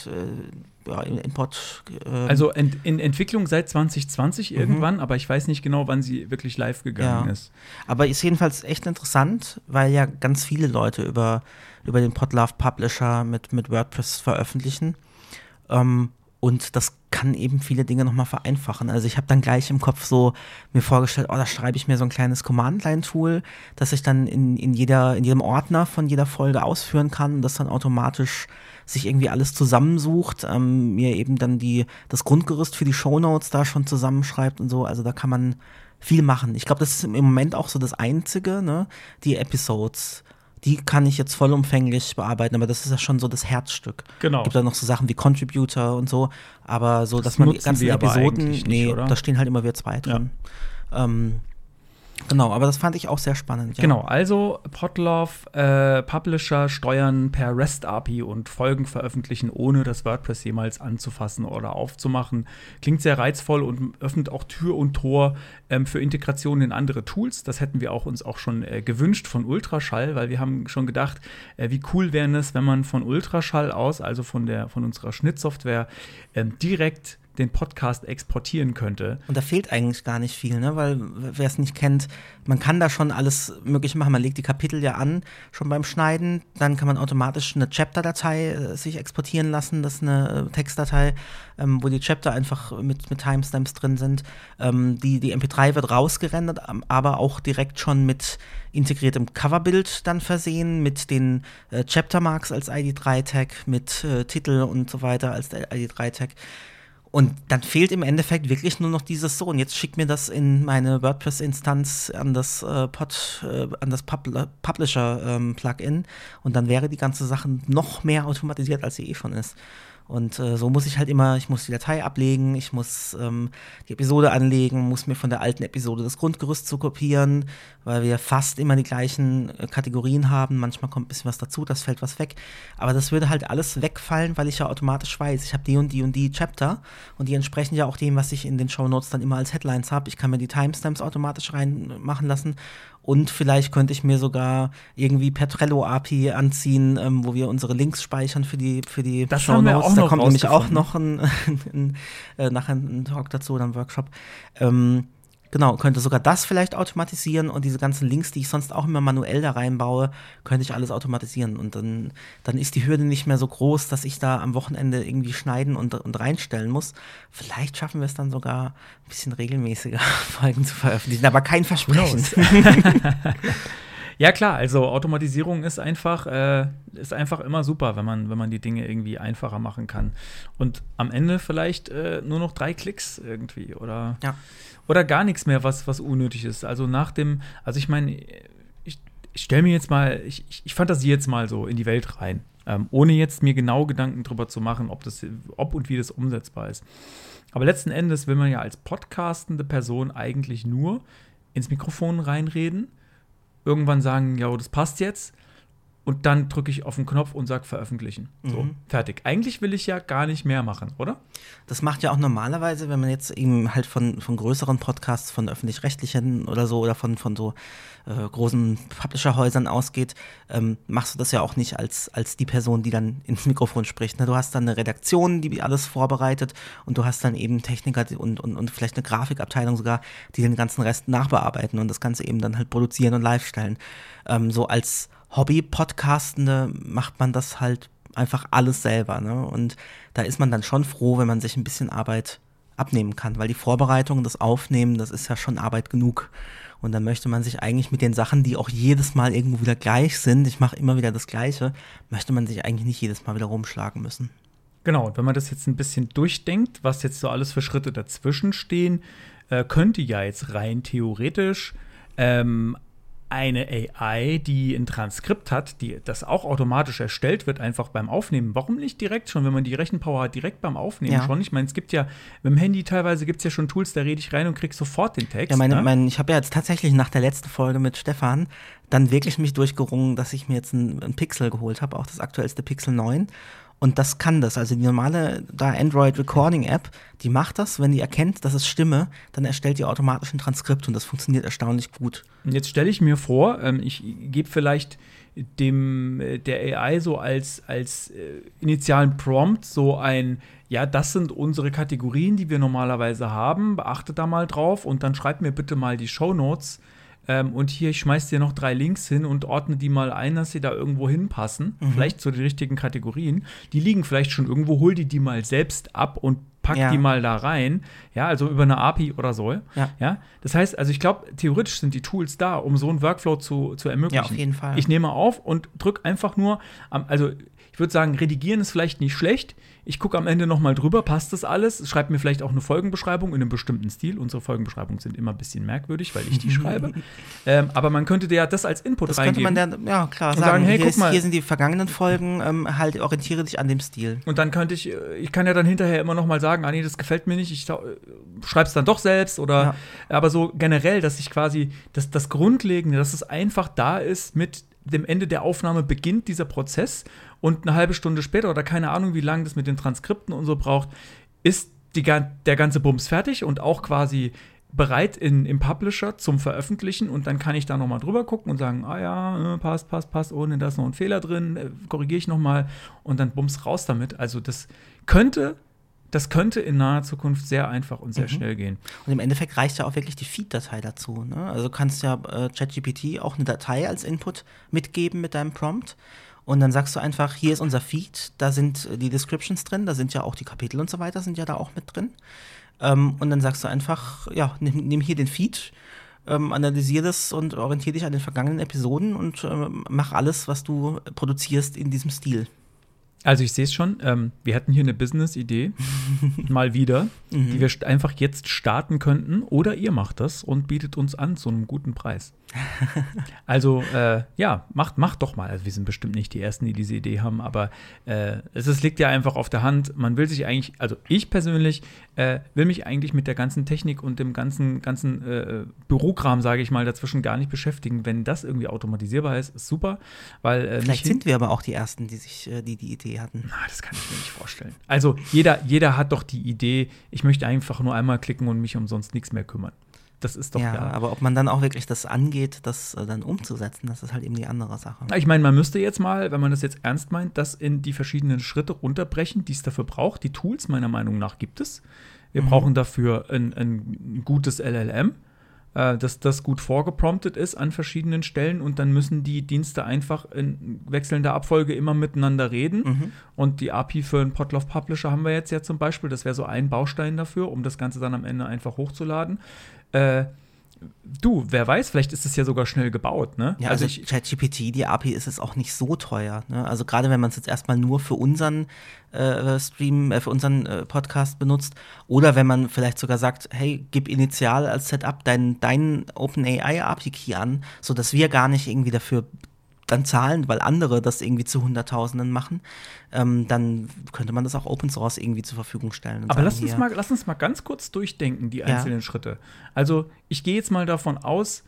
Import also in Entwicklung seit 2020 irgendwann, aber ich weiß nicht genau, wann sie wirklich live gegangen ist. Aber ist jedenfalls echt interessant, weil ja ganz viele Leute über den Podlove Publisher mit WordPress veröffentlichen. Und das kann eben viele Dinge nochmal vereinfachen. Also ich habe dann gleich im Kopf so mir vorgestellt, da schreibe ich mir so ein kleines Command-Line-Tool, das ich dann in jedem Ordner von jeder Folge ausführen kann und das dann automatisch sich irgendwie alles zusammensucht, mir eben dann das Grundgerüst für die Shownotes da schon zusammenschreibt und so. Also da kann man viel machen. Ich glaube, das ist im Moment auch so das Einzige, ne? Die Episodes, die kann ich jetzt vollumfänglich bearbeiten, aber das ist ja schon so das Herzstück. Genau. Es gibt da noch so Sachen wie Contributor und so, aber so, dass man die ganzen Episoden, nicht, oder? Da stehen halt immer wir zwei drin. Ja. Genau, aber das fand ich auch sehr spannend. Ja. Genau, also Podlove, Publisher steuern per REST-API und Folgen veröffentlichen, ohne das WordPress jemals anzufassen oder aufzumachen. Klingt sehr reizvoll und öffnet auch Tür und Tor für Integration in andere Tools. Das hätten wir uns auch schon gewünscht von Ultraschall, weil wir haben schon gedacht, wie cool wäre es, wenn man von Ultraschall aus, also von unserer Schnittsoftware, direkt den Podcast exportieren könnte. Und da fehlt eigentlich gar nicht viel, ne? Weil wer es nicht kennt, man kann da schon alles Mögliche machen. Man legt die Kapitel ja an, schon beim Schneiden. Dann kann man automatisch eine Chapter-Datei sich exportieren lassen. Das ist eine Textdatei, wo die Chapter einfach mit Timestamps drin sind. Die MP3 wird rausgerendert, aber auch direkt schon mit integriertem Coverbild dann versehen, mit den Chapter-Marks als ID3-Tag, mit Titel und so weiter als ID3-Tag. Und dann fehlt im Endeffekt wirklich nur noch dieses so. Und jetzt schick mir das in meine WordPress-Instanz an das Publisher-Plugin. Und dann wäre die ganze Sache noch mehr automatisiert, als sie schon ist. Und so muss ich halt ich muss die Datei ablegen, ich muss die Episode anlegen, muss mir von der alten Episode das Grundgerüst zu kopieren, weil wir fast immer die gleichen Kategorien haben. Manchmal kommt ein bisschen was dazu, das fällt was weg. Aber das würde halt alles wegfallen, weil ich ja automatisch weiß, ich habe die und die und die Chapter und die entsprechen ja auch dem, was ich in den Shownotes dann immer als Headlines habe. Ich kann mir die Timestamps automatisch reinmachen lassen. Und vielleicht könnte ich mir sogar irgendwie per Trello-API anziehen, wo wir unsere Links speichern für die Shownotes. Da kommt nämlich auch noch nachher ein Talk dazu oder ein Workshop. Genau, könnte sogar das vielleicht automatisieren und diese ganzen Links, die ich sonst auch immer manuell da reinbaue, könnte ich alles automatisieren. Und dann ist die Hürde nicht mehr so groß, dass ich da am Wochenende irgendwie schneiden und reinstellen muss. Vielleicht schaffen wir es dann sogar ein bisschen regelmäßiger Folgen zu veröffentlichen, aber kein Versprechen. Ja klar, also Automatisierung ist einfach immer super, wenn man die Dinge irgendwie einfacher machen kann. Und am Ende vielleicht nur noch 3 Klicks irgendwie oder gar nichts mehr, was unnötig ist. Also ich meine, ich stelle mir jetzt mal, ich fantasiere jetzt mal so in die Welt rein, ohne jetzt mir genau Gedanken drüber zu machen, ob und wie das umsetzbar ist. Aber letzten Endes will man ja als podcastende Person eigentlich nur ins Mikrofon reinreden, irgendwann sagen, ja, das passt jetzt. Und dann drücke ich auf den Knopf und sage veröffentlichen. So, fertig. Eigentlich will ich ja gar nicht mehr machen, oder? Das macht ja auch normalerweise, wenn man jetzt eben halt von größeren Podcasts, von öffentlich-rechtlichen oder so, oder von so großen Publisher-Häusern ausgeht, machst du das ja auch nicht als die Person, die dann ins Mikrofon spricht. Ne? Du hast dann eine Redaktion, die alles vorbereitet und du hast dann eben Techniker und vielleicht eine Grafikabteilung sogar, die den ganzen Rest nachbearbeiten und das Ganze eben dann halt produzieren und live stellen. So als Hobby-Podcastende macht man das halt einfach alles selber, ne? Und da ist man dann schon froh, wenn man sich ein bisschen Arbeit abnehmen kann, weil die Vorbereitung, das Aufnehmen, das ist ja schon Arbeit genug. Und dann möchte man sich eigentlich mit den Sachen, die auch jedes Mal irgendwo wieder gleich sind, ich mache immer wieder das Gleiche, möchte man sich eigentlich nicht jedes Mal wieder rumschlagen müssen. Genau, und wenn man das jetzt ein bisschen durchdenkt, was jetzt so alles für Schritte dazwischen stehen, könnte ja jetzt rein theoretisch eine AI, die ein Transkript hat, die das auch automatisch erstellt wird, einfach beim Aufnehmen. Warum nicht direkt schon, wenn man die Rechenpower hat, direkt beim Aufnehmen schon? Ich meine, es gibt ja, mit dem Handy teilweise gibt es ja schon Tools, da rede ich rein und krieg sofort den Text. Ja, ich habe ja jetzt tatsächlich nach der letzten Folge mit Stefan dann wirklich mich durchgerungen, dass ich mir jetzt ein Pixel geholt habe, auch das aktuellste Pixel 9. Und das kann das. Also die normale Android Recording App, die macht das, wenn die erkennt, dass es Stimme, dann erstellt die automatisch ein Transkript und das funktioniert erstaunlich gut. Und jetzt stelle ich mir vor, ich gebe vielleicht der AI so als initialen Prompt so ein, ja, das sind unsere Kategorien, die wir normalerweise haben, beachtet da mal drauf und dann schreibt mir bitte mal die Shownotes und hier, ich schmeiß dir noch 3 Links hin und ordne die mal ein, dass sie da irgendwo hinpassen, vielleicht zu den richtigen Kategorien. Die liegen vielleicht schon irgendwo, hol die mal selbst ab und pack die mal da rein, ja, also über eine API oder so. Ja. Das heißt, also ich glaube, theoretisch sind die Tools da, um so einen Workflow zu ermöglichen. Ja, auf jeden Fall. Ich nehme auf und drücke einfach nur, also ich würde sagen, redigieren ist vielleicht nicht schlecht. Ich gucke am Ende noch mal drüber, passt das alles? Schreibe mir vielleicht auch eine Folgenbeschreibung in einem bestimmten Stil. Unsere Folgenbeschreibungen sind immer ein bisschen merkwürdig, weil ich die schreibe. Aber man könnte ja das als Input reingeben. Das könnte man ja klar sagen, hey, guck mal. Hier sind die vergangenen Folgen, halt orientiere dich an dem Stil. Und dann könnte ich kann ja dann hinterher immer noch mal sagen, nee, das gefällt mir nicht, ich schreibe es dann doch selbst. Oder aber so generell, dass ich quasi, das Grundlegende, dass es einfach da ist mit dem Ende der Aufnahme beginnt dieser Prozess und eine halbe Stunde später oder keine Ahnung, wie lange das mit den Transkripten und so braucht, ist der ganze Bums fertig und auch quasi bereit im Publisher zum Veröffentlichen und dann kann ich da nochmal drüber gucken und sagen, passt, ohne da ist noch ein Fehler drin, korrigiere ich nochmal und dann bums raus damit. Also das könnte in naher Zukunft sehr einfach und sehr schnell gehen. Und im Endeffekt reicht ja auch wirklich die Feed-Datei dazu. Ne? Also du kannst ja ChatGPT auch eine Datei als Input mitgeben mit deinem Prompt. Und dann sagst du einfach, hier ist unser Feed, da sind die Descriptions drin, da sind ja auch die Kapitel und so weiter, sind ja da auch mit drin. Und dann sagst du einfach, nimm hier den Feed, analysier das und orientiere dich an den vergangenen Episoden und mach alles, was du produzierst in diesem Stil. Also ich sehe es schon, wir hatten hier eine Business-Idee, mal wieder, die wir einfach jetzt starten könnten. Oder ihr macht das und bietet uns an zu einem guten Preis. Also macht doch mal. Also wir sind bestimmt nicht die Ersten, die diese Idee haben, aber es liegt ja einfach auf der Hand. Man will sich eigentlich, also ich persönlich will mich eigentlich mit der ganzen Technik und dem ganzen Bürokram, sage ich mal, dazwischen gar nicht beschäftigen. Wenn das irgendwie automatisierbar ist super, weil vielleicht sind wir aber auch die Ersten, die Idee hatten. Das kann ich mir nicht vorstellen. Also jeder hat doch die Idee, ich möchte einfach nur einmal klicken und mich um sonst nichts mehr kümmern. Das ist doch klar. Aber ob man dann auch wirklich das angeht, das dann umzusetzen, das ist halt eben die andere Sache. Ich meine, man müsste jetzt mal, wenn man das jetzt ernst meint, das in die verschiedenen Schritte runterbrechen, die es dafür braucht. Die Tools, meiner Meinung nach, gibt es. Wir brauchen dafür ein gutes LLM, dass das gut vorgepromptet ist an verschiedenen Stellen und dann müssen die Dienste einfach in wechselnder Abfolge immer miteinander reden. Und die API für einen Podlove Publisher haben wir jetzt ja zum Beispiel. Das wäre so ein Baustein dafür, um das Ganze dann am Ende einfach hochzuladen. Wer weiß, vielleicht ist es ja sogar schnell gebaut, ne? Ja, also ChatGPT, die API ist es auch nicht so teuer, ne? Also gerade wenn man es jetzt erstmal nur für unseren Stream, für unseren Podcast benutzt oder wenn man vielleicht sogar sagt, hey, gib initial als Setup deinen OpenAI API-Key an, sodass wir gar nicht irgendwie dafür dann zahlen, weil andere das irgendwie zu Hunderttausenden machen, dann könnte man das auch Open Source irgendwie zur Verfügung stellen. Und aber sagen, lass uns mal ganz kurz durchdenken, die einzelnen Schritte. Also ich gehe jetzt mal davon aus,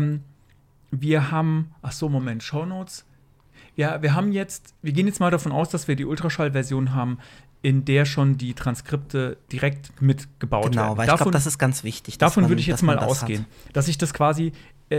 wir haben, Shownotes. Ja, wir gehen jetzt mal davon aus, dass wir die Ultraschall-Version haben, in der schon die Transkripte direkt mitgebaut werden. Genau, weil ich glaube, das ist ganz wichtig. Davon würde ich jetzt mal ausgehen, dass ich das quasi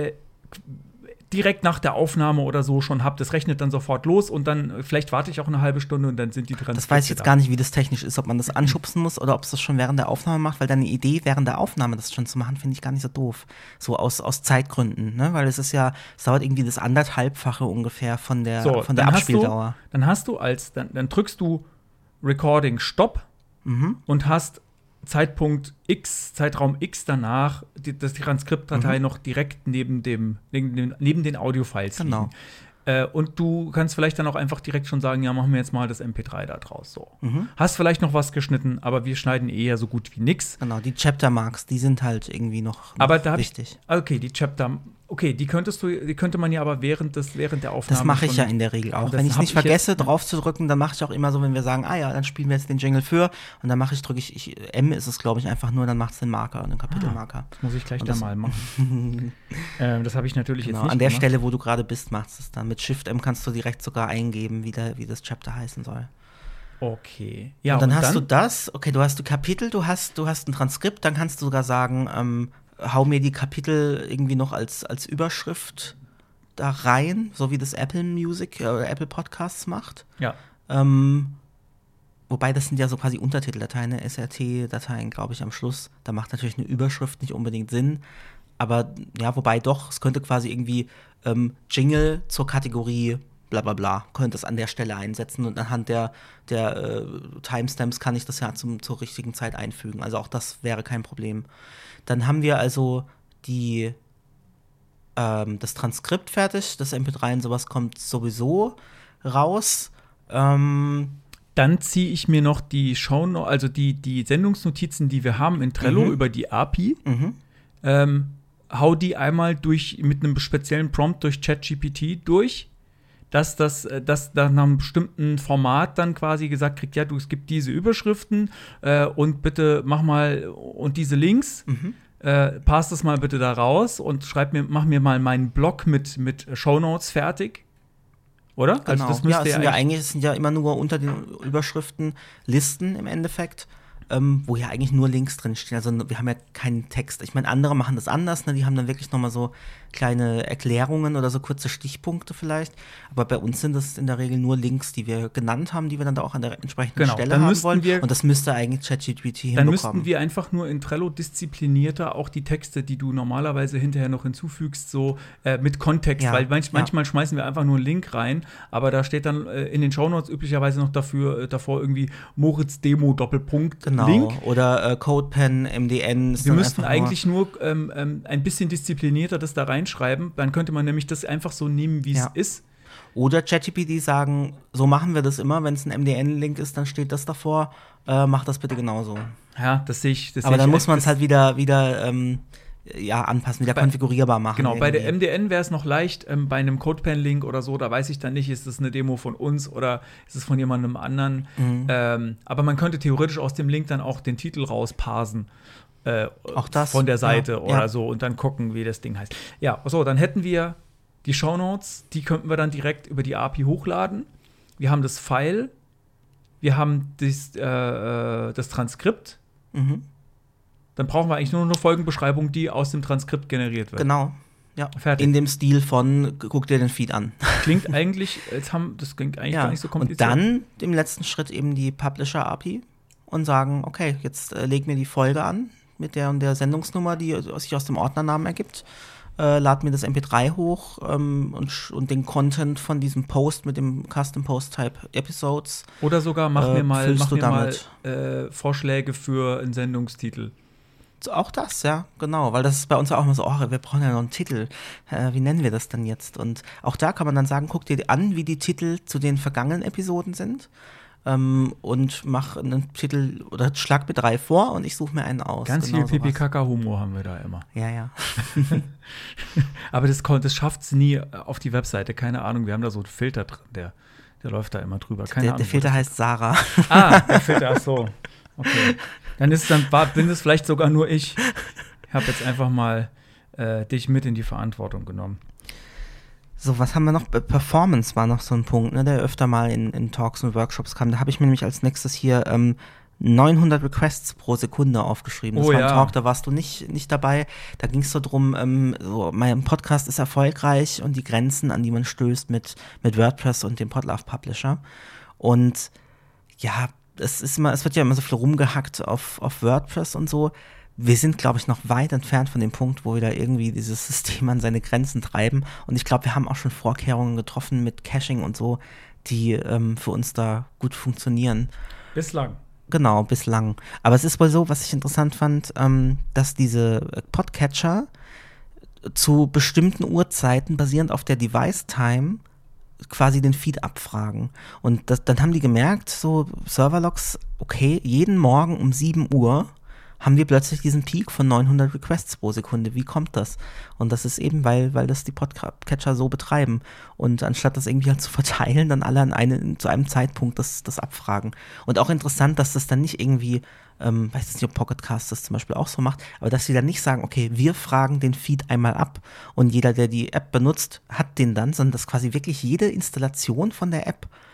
direkt nach der Aufnahme oder so schon habe. Das rechnet dann sofort los und dann vielleicht warte ich auch eine halbe Stunde und dann sind die Transkripte. Das weiß ich jetzt gar nicht, wie das technisch ist, ob man das anschubsen muss oder ob es das schon während der Aufnahme macht, weil deine Idee, während der Aufnahme das schon zu machen, finde ich gar nicht so doof. So aus Zeitgründen, ne? Weil es dauert irgendwie das 1,5-fache ungefähr von der Abspieldauer. Dann drückst du Recording Stopp und hast Zeitpunkt X, Zeitraum X danach, die Transkriptdatei noch direkt neben den Audiofiles liegen. Und du kannst vielleicht dann auch einfach direkt schon sagen, ja, machen wir jetzt mal das MP3 da draus. So. Hast vielleicht noch was geschnitten, aber wir schneiden eher so gut wie nix. Genau, die Chapter-Marks, die sind halt irgendwie noch wichtig. Die könnte man ja aber während der Aufnahme. Das mache ich ja in der Regel auch. Wenn ich es nicht vergesse, drauf zu drücken, dann mache ich auch immer so, wenn wir sagen, dann spielen wir jetzt den Jingle für und dann drücke ich M ist es, glaube ich, einfach nur, dann macht es den Marker, einen Kapitelmarker. Das muss ich gleich da mal machen. Das habe ich natürlich jetzt nicht an der Stelle, wo du gerade bist, machst du es dann. Mit Shift M kannst du direkt sogar eingeben, wie das Chapter heißen soll. Okay. Ja, und dann hast du das, du hast die Kapitel, du hast ein Transkript, dann kannst du sogar sagen, hau mir die Kapitel irgendwie noch als Überschrift da rein, so wie das Apple Music oder Apple Podcasts macht. Ja. Wobei das sind ja so quasi Untertiteldateien, SRT-Dateien, glaube ich, am Schluss. Da macht natürlich eine Überschrift nicht unbedingt Sinn. Aber ja, wobei doch, es könnte quasi irgendwie Jingle zur Kategorie bla bla bla, könnte es an der Stelle einsetzen und anhand der Timestamps kann ich das ja zur richtigen Zeit einfügen. Also auch das wäre kein Problem. Dann haben wir also das Transkript fertig, das MP3 und sowas kommt sowieso raus. Dann ziehe ich mir noch die Shownotes, also die Sendungsnotizen, die wir haben in Trello über die API, hau die einmal mit einem speziellen Prompt durch ChatGPT durch, dass das nach einem bestimmten Format dann quasi gesagt kriegt, ja, es gibt diese Überschriften und bitte mach mal und diese Links. Pass das mal bitte da raus und mach mir mal meinen Blog mit Shownotes fertig. Oder? Genau. Also das es sind ja immer nur unter den Überschriften Listen im Endeffekt, wo ja eigentlich nur Links drin stehen. Also wir haben ja keinen Text. Ich meine, andere machen das anders, ne? Die haben dann wirklich noch mal so kleine Erklärungen oder so kurze Stichpunkte vielleicht. Aber bei uns sind das in der Regel nur Links, die wir genannt haben, die wir dann da auch an der entsprechenden Stelle haben wollen. Und das müsste eigentlich ChatGPT hinbekommen. Dann müssten wir einfach nur in Trello disziplinierter auch die Texte, die du normalerweise hinterher noch hinzufügst, so mit Kontext. Ja, weil manchmal schmeißen wir einfach nur einen Link rein, aber da steht dann in den Shownotes üblicherweise noch davor irgendwie Moritz Demo Doppelpunkt Link. Oder CodePen, MDN. Wir müssten eigentlich nur ein bisschen disziplinierter das da reinschreiben, dann könnte man nämlich das einfach so nehmen, wie es ist. Oder ChatGPT sagen, so machen wir das immer, wenn es ein MDN-Link ist, dann steht das davor, mach das bitte genauso. Ja, das sehe ich. Aber dann muss man es halt wieder anpassen, wieder konfigurierbar machen. Genau, bei der MDN wäre es noch leicht, bei einem CodePen-Link oder so, da weiß ich dann nicht, ist das eine Demo von uns oder ist es von jemandem anderen. Aber man könnte theoretisch aus dem Link dann auch den Titel rausparsen. Auch das von der Seite oder so und dann gucken, wie das Ding heißt. Ja, so, dann hätten wir die Shownotes, die könnten wir dann direkt über die API hochladen. Wir haben das File, wir haben das Transkript. Dann brauchen wir eigentlich nur eine Folgenbeschreibung, die aus dem Transkript generiert wird. Genau, ja. Fertig. In dem Stil von, guck dir den Feed an. Klingt eigentlich, gar nicht so kompliziert. Und dann im letzten Schritt eben die Publisher-API und sagen, okay, jetzt leg mir die Folge an mit der und der Sendungsnummer, die sich aus dem Ordnernamen ergibt. Lad mir das MP3 hoch und den Content von diesem Post mit dem Custom Post Type Episodes. Oder sogar mach mir mal Vorschläge für einen Sendungstitel. Auch das, ja, genau, weil das ist bei uns auch immer so, wir brauchen ja noch einen Titel, wie nennen wir das denn jetzt? Und auch da kann man dann sagen, guck dir an, wie die Titel zu den vergangenen Episoden sind. Und mach einen Titel oder schlag mir 3 vor und ich suche mir einen aus. Ganz viel Pipi-Kaka-Humor haben wir da immer. Ja. Aber das schafft es nie auf die Webseite. Keine Ahnung, wir haben da so einen Filter drin, der läuft da immer drüber. Keine Ahnung. Der Filter heißt Sarah. Der Filter, ach so. Okay. Bin es vielleicht sogar nur ich. Ich habe jetzt einfach mal dich mit in die Verantwortung genommen. So, was haben wir noch? Performance war noch so ein Punkt, ne, der öfter mal in Talks und Workshops kam. Da habe ich mir nämlich als nächstes hier 900 Requests pro Sekunde aufgeschrieben. Das war ein Talk, da warst du nicht dabei. Da ging es so drum, mein Podcast ist erfolgreich und die Grenzen, an die man stößt mit WordPress und dem Podlove Publisher. Und ja, es wird ja immer so viel rumgehackt auf WordPress und so. Wir sind, glaube ich, noch weit entfernt von dem Punkt, wo wir da irgendwie dieses System an seine Grenzen treiben. Und ich glaube, wir haben auch schon Vorkehrungen getroffen mit Caching und so, die für uns da gut funktionieren. Bislang. Genau, bislang. Aber es ist wohl so, was ich interessant fand, dass diese Podcatcher zu bestimmten Uhrzeiten basierend auf der Device-Time quasi den Feed abfragen. Und dann haben die gemerkt, so Serverlogs, okay, jeden Morgen um 7 Uhr haben wir plötzlich diesen Peak von 900 Requests pro Sekunde. Wie kommt das? Und das ist eben, weil das die Podcatcher so betreiben. Und anstatt das irgendwie halt zu verteilen, dann alle zu einem Zeitpunkt das abfragen. Und auch interessant, dass das dann nicht irgendwie, weiß nicht, ob Pocketcast das zum Beispiel auch so macht, aber dass sie dann nicht sagen, okay, wir fragen den Feed einmal ab und jeder, der die App benutzt, hat den dann, sondern dass quasi wirklich jede Installation von der App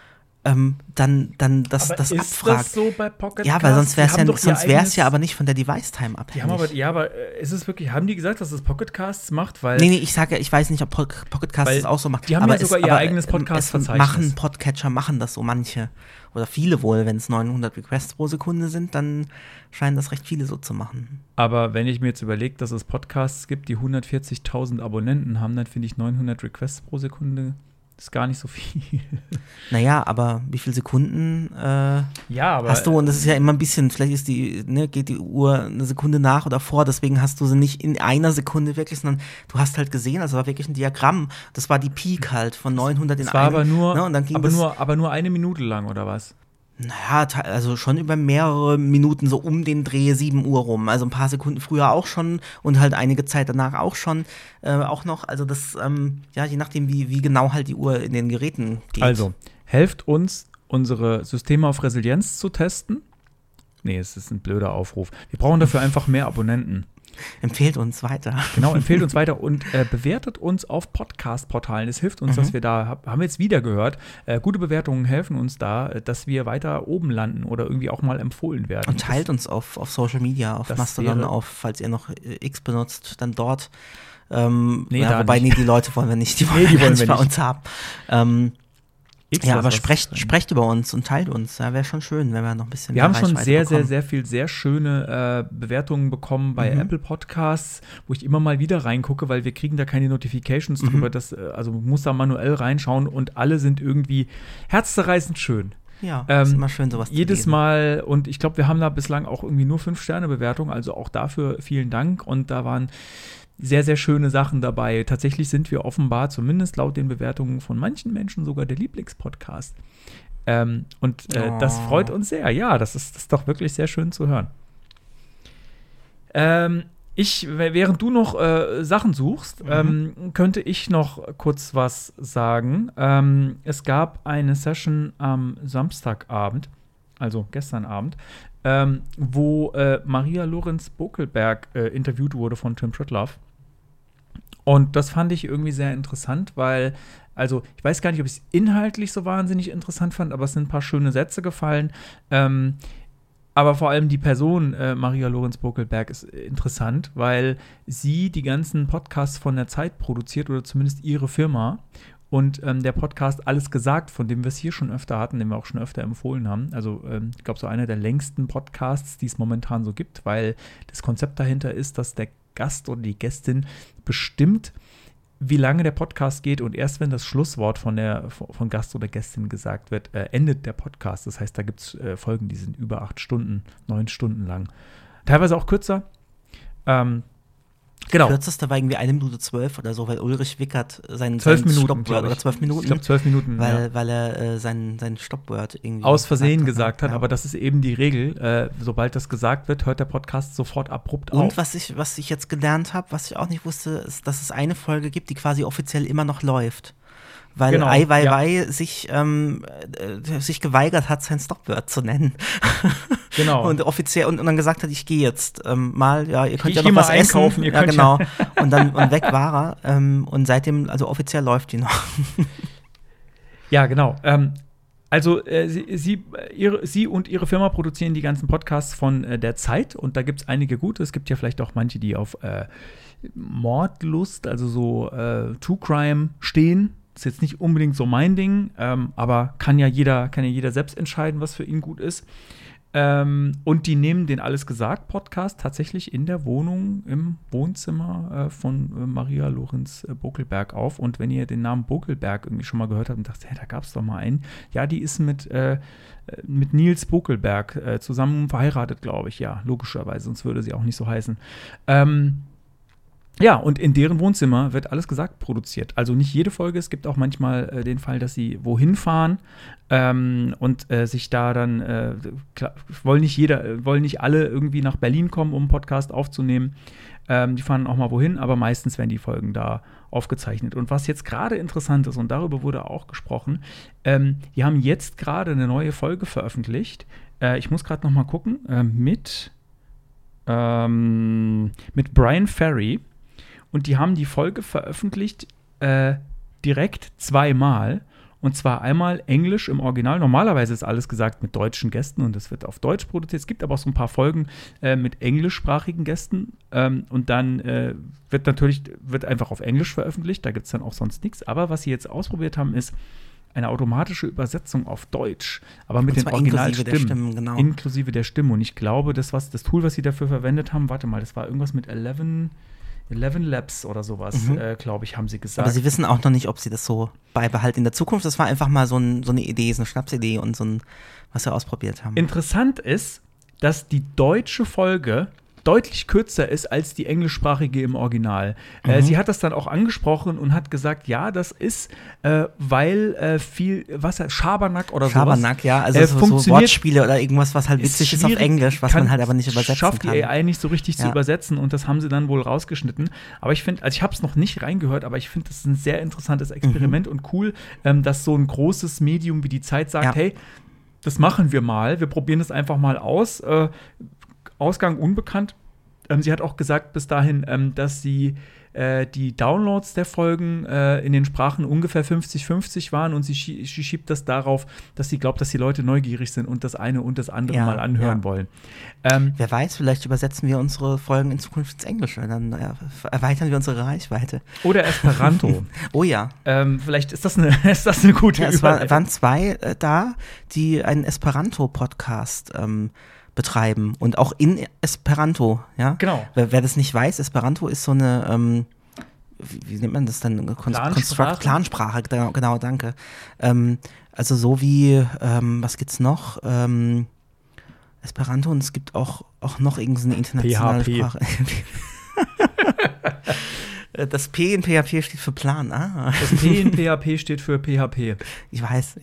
dann das aber abfragt. Ist das so bei Pocket Ja, weil sonst wäre es ja aber nicht von der Device-Time abhängig. Aber ist es wirklich, haben die gesagt, dass es Pocket Casts macht? Weil Nee, ich sage ja, ich weiß nicht, ob Pocket Casts das auch so macht. Die haben aber ja sogar ihr eigenes Podcast-Verzeichnis. Podcatcher machen das so manche. Oder viele wohl, wenn es 900 Requests pro Sekunde sind, dann scheinen das recht viele so zu machen. Aber wenn ich mir jetzt überlege, dass es Podcasts gibt, die 140.000 Abonnenten haben, dann finde ich 900 Requests pro Sekunde ist gar nicht so viel. Naja, aber wie viele Sekunden hast du? Und das ist ja immer ein bisschen, vielleicht geht die Uhr eine Sekunde nach oder vor, deswegen hast du sie nicht in einer Sekunde wirklich, sondern du hast halt gesehen, also war wirklich ein Diagramm. Das war die Peak halt von 900 in einem. Das war aber nur, und dann ging aber nur eine Minute lang, oder was? Naja, also schon über mehrere Minuten, so um den Dreh 7 Uhr rum. Also ein paar Sekunden früher auch schon und halt einige Zeit danach auch schon. Auch noch, also das, je nachdem, wie genau halt die Uhr in den Geräten geht. Also, helft uns, unsere Systeme auf Resilienz zu testen. Nee, es ist ein blöder Aufruf. Wir brauchen dafür einfach mehr Abonnenten. Empfehlt uns weiter. Genau, empfehlt uns weiter und bewertet uns auf Podcast-Portalen. Es hilft uns, dass wir da, haben wir jetzt wieder gehört, gute Bewertungen helfen uns da, dass wir weiter oben landen oder irgendwie auch mal empfohlen werden. Und teilt uns auf Social Media, auf Mastodon, falls ihr noch X benutzt, dann dort. Wobei, die Leute wollen wir nicht, die wollen wir nicht bei uns haben. Aber sprecht über uns und teilt uns. Ja, wäre schon schön, wenn wir noch ein bisschen mehr Reichweite bekommen. Wir haben schon sehr viel Bewertungen bekommen bei Apple Podcasts, wo ich immer mal wieder reingucke, weil wir kriegen da keine Notifications drüber. Also muss da manuell reinschauen und alle sind irgendwie herzzerreißend schön. Ja, ist immer schön, sowas zu jedes lesen. Mal, und ich glaube, wir haben da bislang auch irgendwie nur 5-Sterne-Bewertungen, also auch dafür vielen Dank. Und da waren sehr, sehr schöne Sachen dabei. Tatsächlich sind wir offenbar, zumindest laut den Bewertungen von manchen Menschen, sogar der Lieblingspodcast. Das freut uns sehr. Ja, das ist doch wirklich sehr schön zu hören. Während du noch Sachen suchst, könnte ich noch kurz was sagen. Es gab eine Session am Samstagabend, also gestern Abend, wo Maria Lorenz Bokelberg interviewt wurde von Tim Pritloff. Und das fand ich irgendwie sehr interessant, weil, also ich weiß gar nicht, ob ich es inhaltlich so wahnsinnig interessant fand, aber es sind ein paar schöne Sätze gefallen. Aber vor allem die Person Maria Lorenz Bokelberg ist interessant, weil sie die ganzen Podcasts von der Zeit produziert oder zumindest ihre Firma. Und der Podcast Alles gesagt, von dem wir es hier schon öfter hatten, den wir auch schon öfter empfohlen haben. Also ich glaube, so einer der längsten Podcasts, die es momentan so gibt, weil das Konzept dahinter ist, dass der Gast oder die Gästin bestimmt, wie lange der Podcast geht, und erst wenn das Schlusswort von Gast oder Gästin gesagt wird, endet der Podcast. Das heißt, da gibt es Folgen, die sind über 8 Stunden, 9 Stunden lang. Teilweise auch kürzer. Genau. Der kürzeste war irgendwie 1 Minute 12 oder so, weil Ulrich Wickert sein 12 Minuten, Stoppwort, oder 12 Minuten. Ich glaube 12 Minuten, weil er sein Stoppwort irgendwie aus Versehen gesagt hat, aber das ist eben die Regel. Sobald das gesagt wird, hört der Podcast sofort abrupt auf. Und was ich jetzt gelernt habe, was ich auch nicht wusste, ist, dass es eine Folge gibt, die quasi offiziell immer noch läuft. Weil Ai Weiwei sich geweigert hat, sein Stopword zu nennen. Genau. Und offiziell und dann gesagt hat, ich gehe jetzt mal, ihr könnt ja noch was einkaufen, essen. Ja, genau. Und weg war er. Und seitdem, also offiziell läuft die noch. Ja, genau. Also sie und ihre Firma produzieren die ganzen Podcasts von der Zeit, und da gibt es einige gute. Es gibt ja vielleicht auch manche, die auf Mordlust, also so True Crime stehen. Das ist jetzt nicht unbedingt so mein Ding, aber kann ja jeder selbst entscheiden, was für ihn gut ist. Und die nehmen den Alles gesagt Podcast tatsächlich in der Wohnung, im Wohnzimmer von Maria Lorenz Bokelberg auf. Und wenn ihr den Namen Bokelberg irgendwie schon mal gehört habt und dacht, da gab es doch mal einen. Ja, die ist mit Nils Bokelberg zusammen verheiratet, glaube ich. Ja, logischerweise, sonst würde sie auch nicht so heißen. Ja, und in deren Wohnzimmer wird Alles gesagt produziert. Also nicht jede Folge. Es gibt auch manchmal den Fall, dass sie wohin fahren und sich da dann, wollen nicht alle irgendwie nach Berlin kommen, um einen Podcast aufzunehmen. Die fahren auch mal wohin, aber meistens werden die Folgen da aufgezeichnet. Und was jetzt gerade interessant ist, und darüber wurde auch gesprochen, die haben jetzt gerade eine neue Folge veröffentlicht. Ich muss gerade noch mal gucken, mit Brian Ferry. Und die haben die Folge veröffentlicht direkt 2-mal. Und zwar einmal Englisch im Original. Normalerweise ist alles gesagt mit deutschen Gästen und es wird auf Deutsch produziert. Es gibt aber auch so ein paar Folgen mit englischsprachigen Gästen. Und dann wird einfach auf Englisch veröffentlicht. Da gibt es dann auch sonst nichts. Aber was sie jetzt ausprobiert haben, ist eine automatische Übersetzung auf Deutsch, aber mit den Originalstimmen. Genau. Inklusive der Stimme. Und ich glaube, das Tool, was sie dafür verwendet haben, warte mal, das war irgendwas mit 11 Labs oder sowas, glaube ich, haben sie gesagt. Aber sie wissen auch noch nicht, ob sie das so beibehalten in der Zukunft. Das war einfach mal so eine Idee, so eine Schnapsidee und was sie ausprobiert haben. Interessant ist, dass die deutsche Folge deutlich kürzer ist als die englischsprachige im Original. Sie hat das dann auch angesprochen und hat gesagt, ja, das ist, weil viel, Schabernack oder Schabernack, sowas. Ja, also so Wortspiele oder irgendwas, was halt witzig ist auf Englisch, was man halt aber nicht übersetzen kann. Schafft die AI nicht so richtig zu übersetzen und das haben sie dann wohl rausgeschnitten. Aber ich finde, also ich habe es noch nicht reingehört, aber ich finde, das ist ein sehr interessantes Experiment und cool, dass so ein großes Medium wie die Zeit sagt, hey, das machen wir mal, wir probieren das einfach mal aus. Ausgang unbekannt. Sie hat auch gesagt bis dahin, dass sie die Downloads der Folgen in den Sprachen ungefähr 50-50 waren und sie schiebt das darauf, dass sie glaubt, dass die Leute neugierig sind und das eine und das andere mal anhören wollen. Wer weiß, vielleicht übersetzen wir unsere Folgen in Zukunft ins Englische, dann erweitern wir unsere Reichweite. Oder Esperanto. Oh ja. Vielleicht ist das eine gute Es waren zwei da, die einen Esperanto-Podcast betreiben und auch in Esperanto, ja. Genau. Wer das nicht weiß, Esperanto ist so eine, wie nennt man das denn? Clansprache, genau, danke. Also so wie, was gibt's noch? Esperanto und es gibt auch noch irgendeine internationale Sprache. Das P in PHP steht für Plan. Das P in PHP steht für PHP. Ich weiß.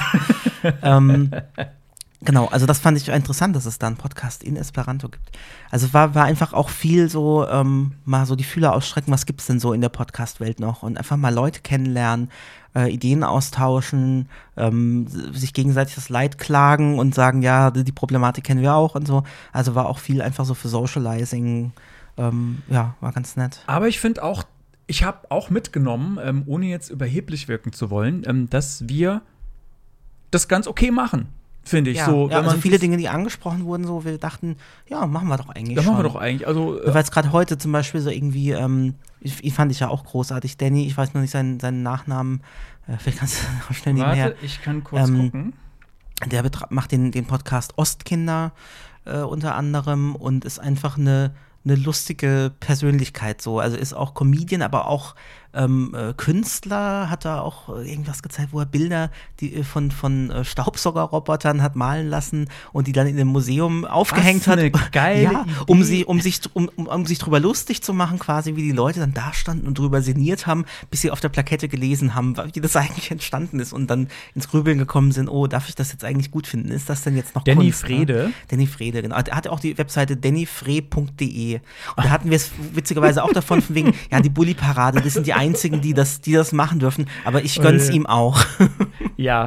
Genau, also das fand ich interessant, dass es da einen Podcast in Esperanto gibt. Also war einfach auch viel so, mal so die Fühler ausstrecken, was gibt's denn so in der Podcast-Welt noch? Und einfach mal Leute kennenlernen, Ideen austauschen, sich gegenseitig das Leid klagen und sagen, ja, die Problematik kennen wir auch und so. Also war auch viel einfach so für Socializing, war ganz nett. Aber ich finde auch, ich habe auch mitgenommen, ohne jetzt überheblich wirken zu wollen, dass wir das ganz okay machen. Finde ich so. Ja, also viele Dinge, die angesprochen wurden, so wir dachten, ja, machen wir doch eigentlich schon. Ja, machen wir doch eigentlich. Also, weil es gerade heute zum Beispiel so irgendwie, fand ich ja auch großartig, Danny, ich weiß noch nicht seinen Nachnamen, vielleicht kannst du auch schnell nebenher. Warte, ich kann kurz gucken. Der macht den Podcast Ostkinder unter anderem und ist einfach eine lustige Persönlichkeit so. Also ist auch Comedian, aber auch Künstler, hat da auch irgendwas gezeigt, wo er Bilder von Staubsaugerrobotern hat malen lassen und die dann in einem Museum aufgehängt hat. Eine geile Idee. um sich drüber lustig zu machen, quasi, wie die Leute dann da standen und drüber sinniert haben, bis sie auf der Plakette gelesen haben, wie das eigentlich entstanden ist und dann ins Grübeln gekommen sind, oh, darf ich das jetzt eigentlich gut finden? Ist das denn jetzt noch Danny Kunst? Frede? Ne? Danny Frede, genau. Er hatte auch die Webseite dannyfre.de und da hatten wir es witzigerweise auch davon, von wegen, ja, die Bulli-Parade, das sind die einzigen, die das machen dürfen, aber ich gönn's ihm auch. Ja,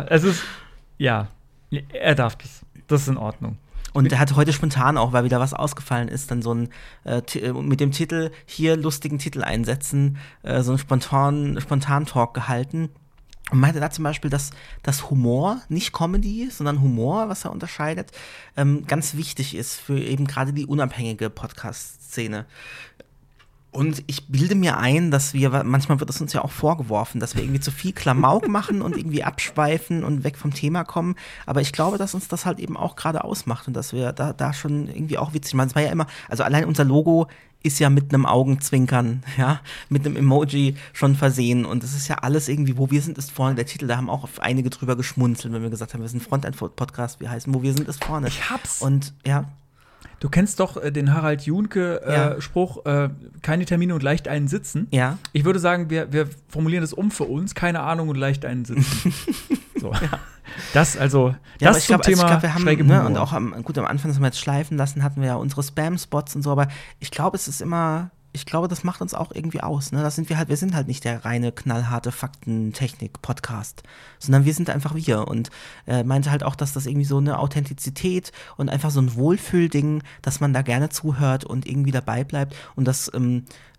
er darf das. Das ist in Ordnung. Und er hat heute spontan auch, weil wieder was ausgefallen ist, dann so ein mit dem Titel, hier lustigen Titel einsetzen, so einen Spontan-Talk gehalten. Und meinte da zum Beispiel, dass Humor nicht Comedy ist, sondern Humor, was er unterscheidet, ganz wichtig ist für eben gerade die unabhängige Podcast-Szene. Und ich bilde mir ein, dass manchmal wird es uns ja auch vorgeworfen, dass wir irgendwie zu viel Klamauk machen und irgendwie abschweifen und weg vom Thema kommen. Aber ich glaube, dass uns das halt eben auch gerade ausmacht und dass wir da schon irgendwie auch witzig machen. Es war ja immer, also allein unser Logo ist ja mit einem Augenzwinkern, ja, mit einem Emoji schon versehen. Und es ist ja alles irgendwie, wo wir sind, ist vorne der Titel. Da haben auch einige drüber geschmunzelt, wenn wir gesagt haben, wir sind Frontend-Podcast, wir heißen, wo wir sind, ist vorne. Ich hab's. Und ja. Du kennst doch den Harald Junke-Spruch, keine Termine und leicht einen sitzen. Ja. Ich würde sagen, wir formulieren das für uns, keine Ahnung und leicht einen sitzen. So. Ja. Das zum Thema wir haben, schräge Humor. Und auch am Anfang, das haben wir jetzt schleifen lassen, hatten wir ja unsere Spam-Spots und so, aber ich glaube, das macht uns auch irgendwie aus. Ne? Wir sind halt nicht der reine, knallharte Faktentechnik-Podcast, sondern wir sind einfach wir. Und meinte halt auch, dass das irgendwie so eine Authentizität und einfach so ein Wohlfühlding, dass man da gerne zuhört und irgendwie dabei bleibt. Und das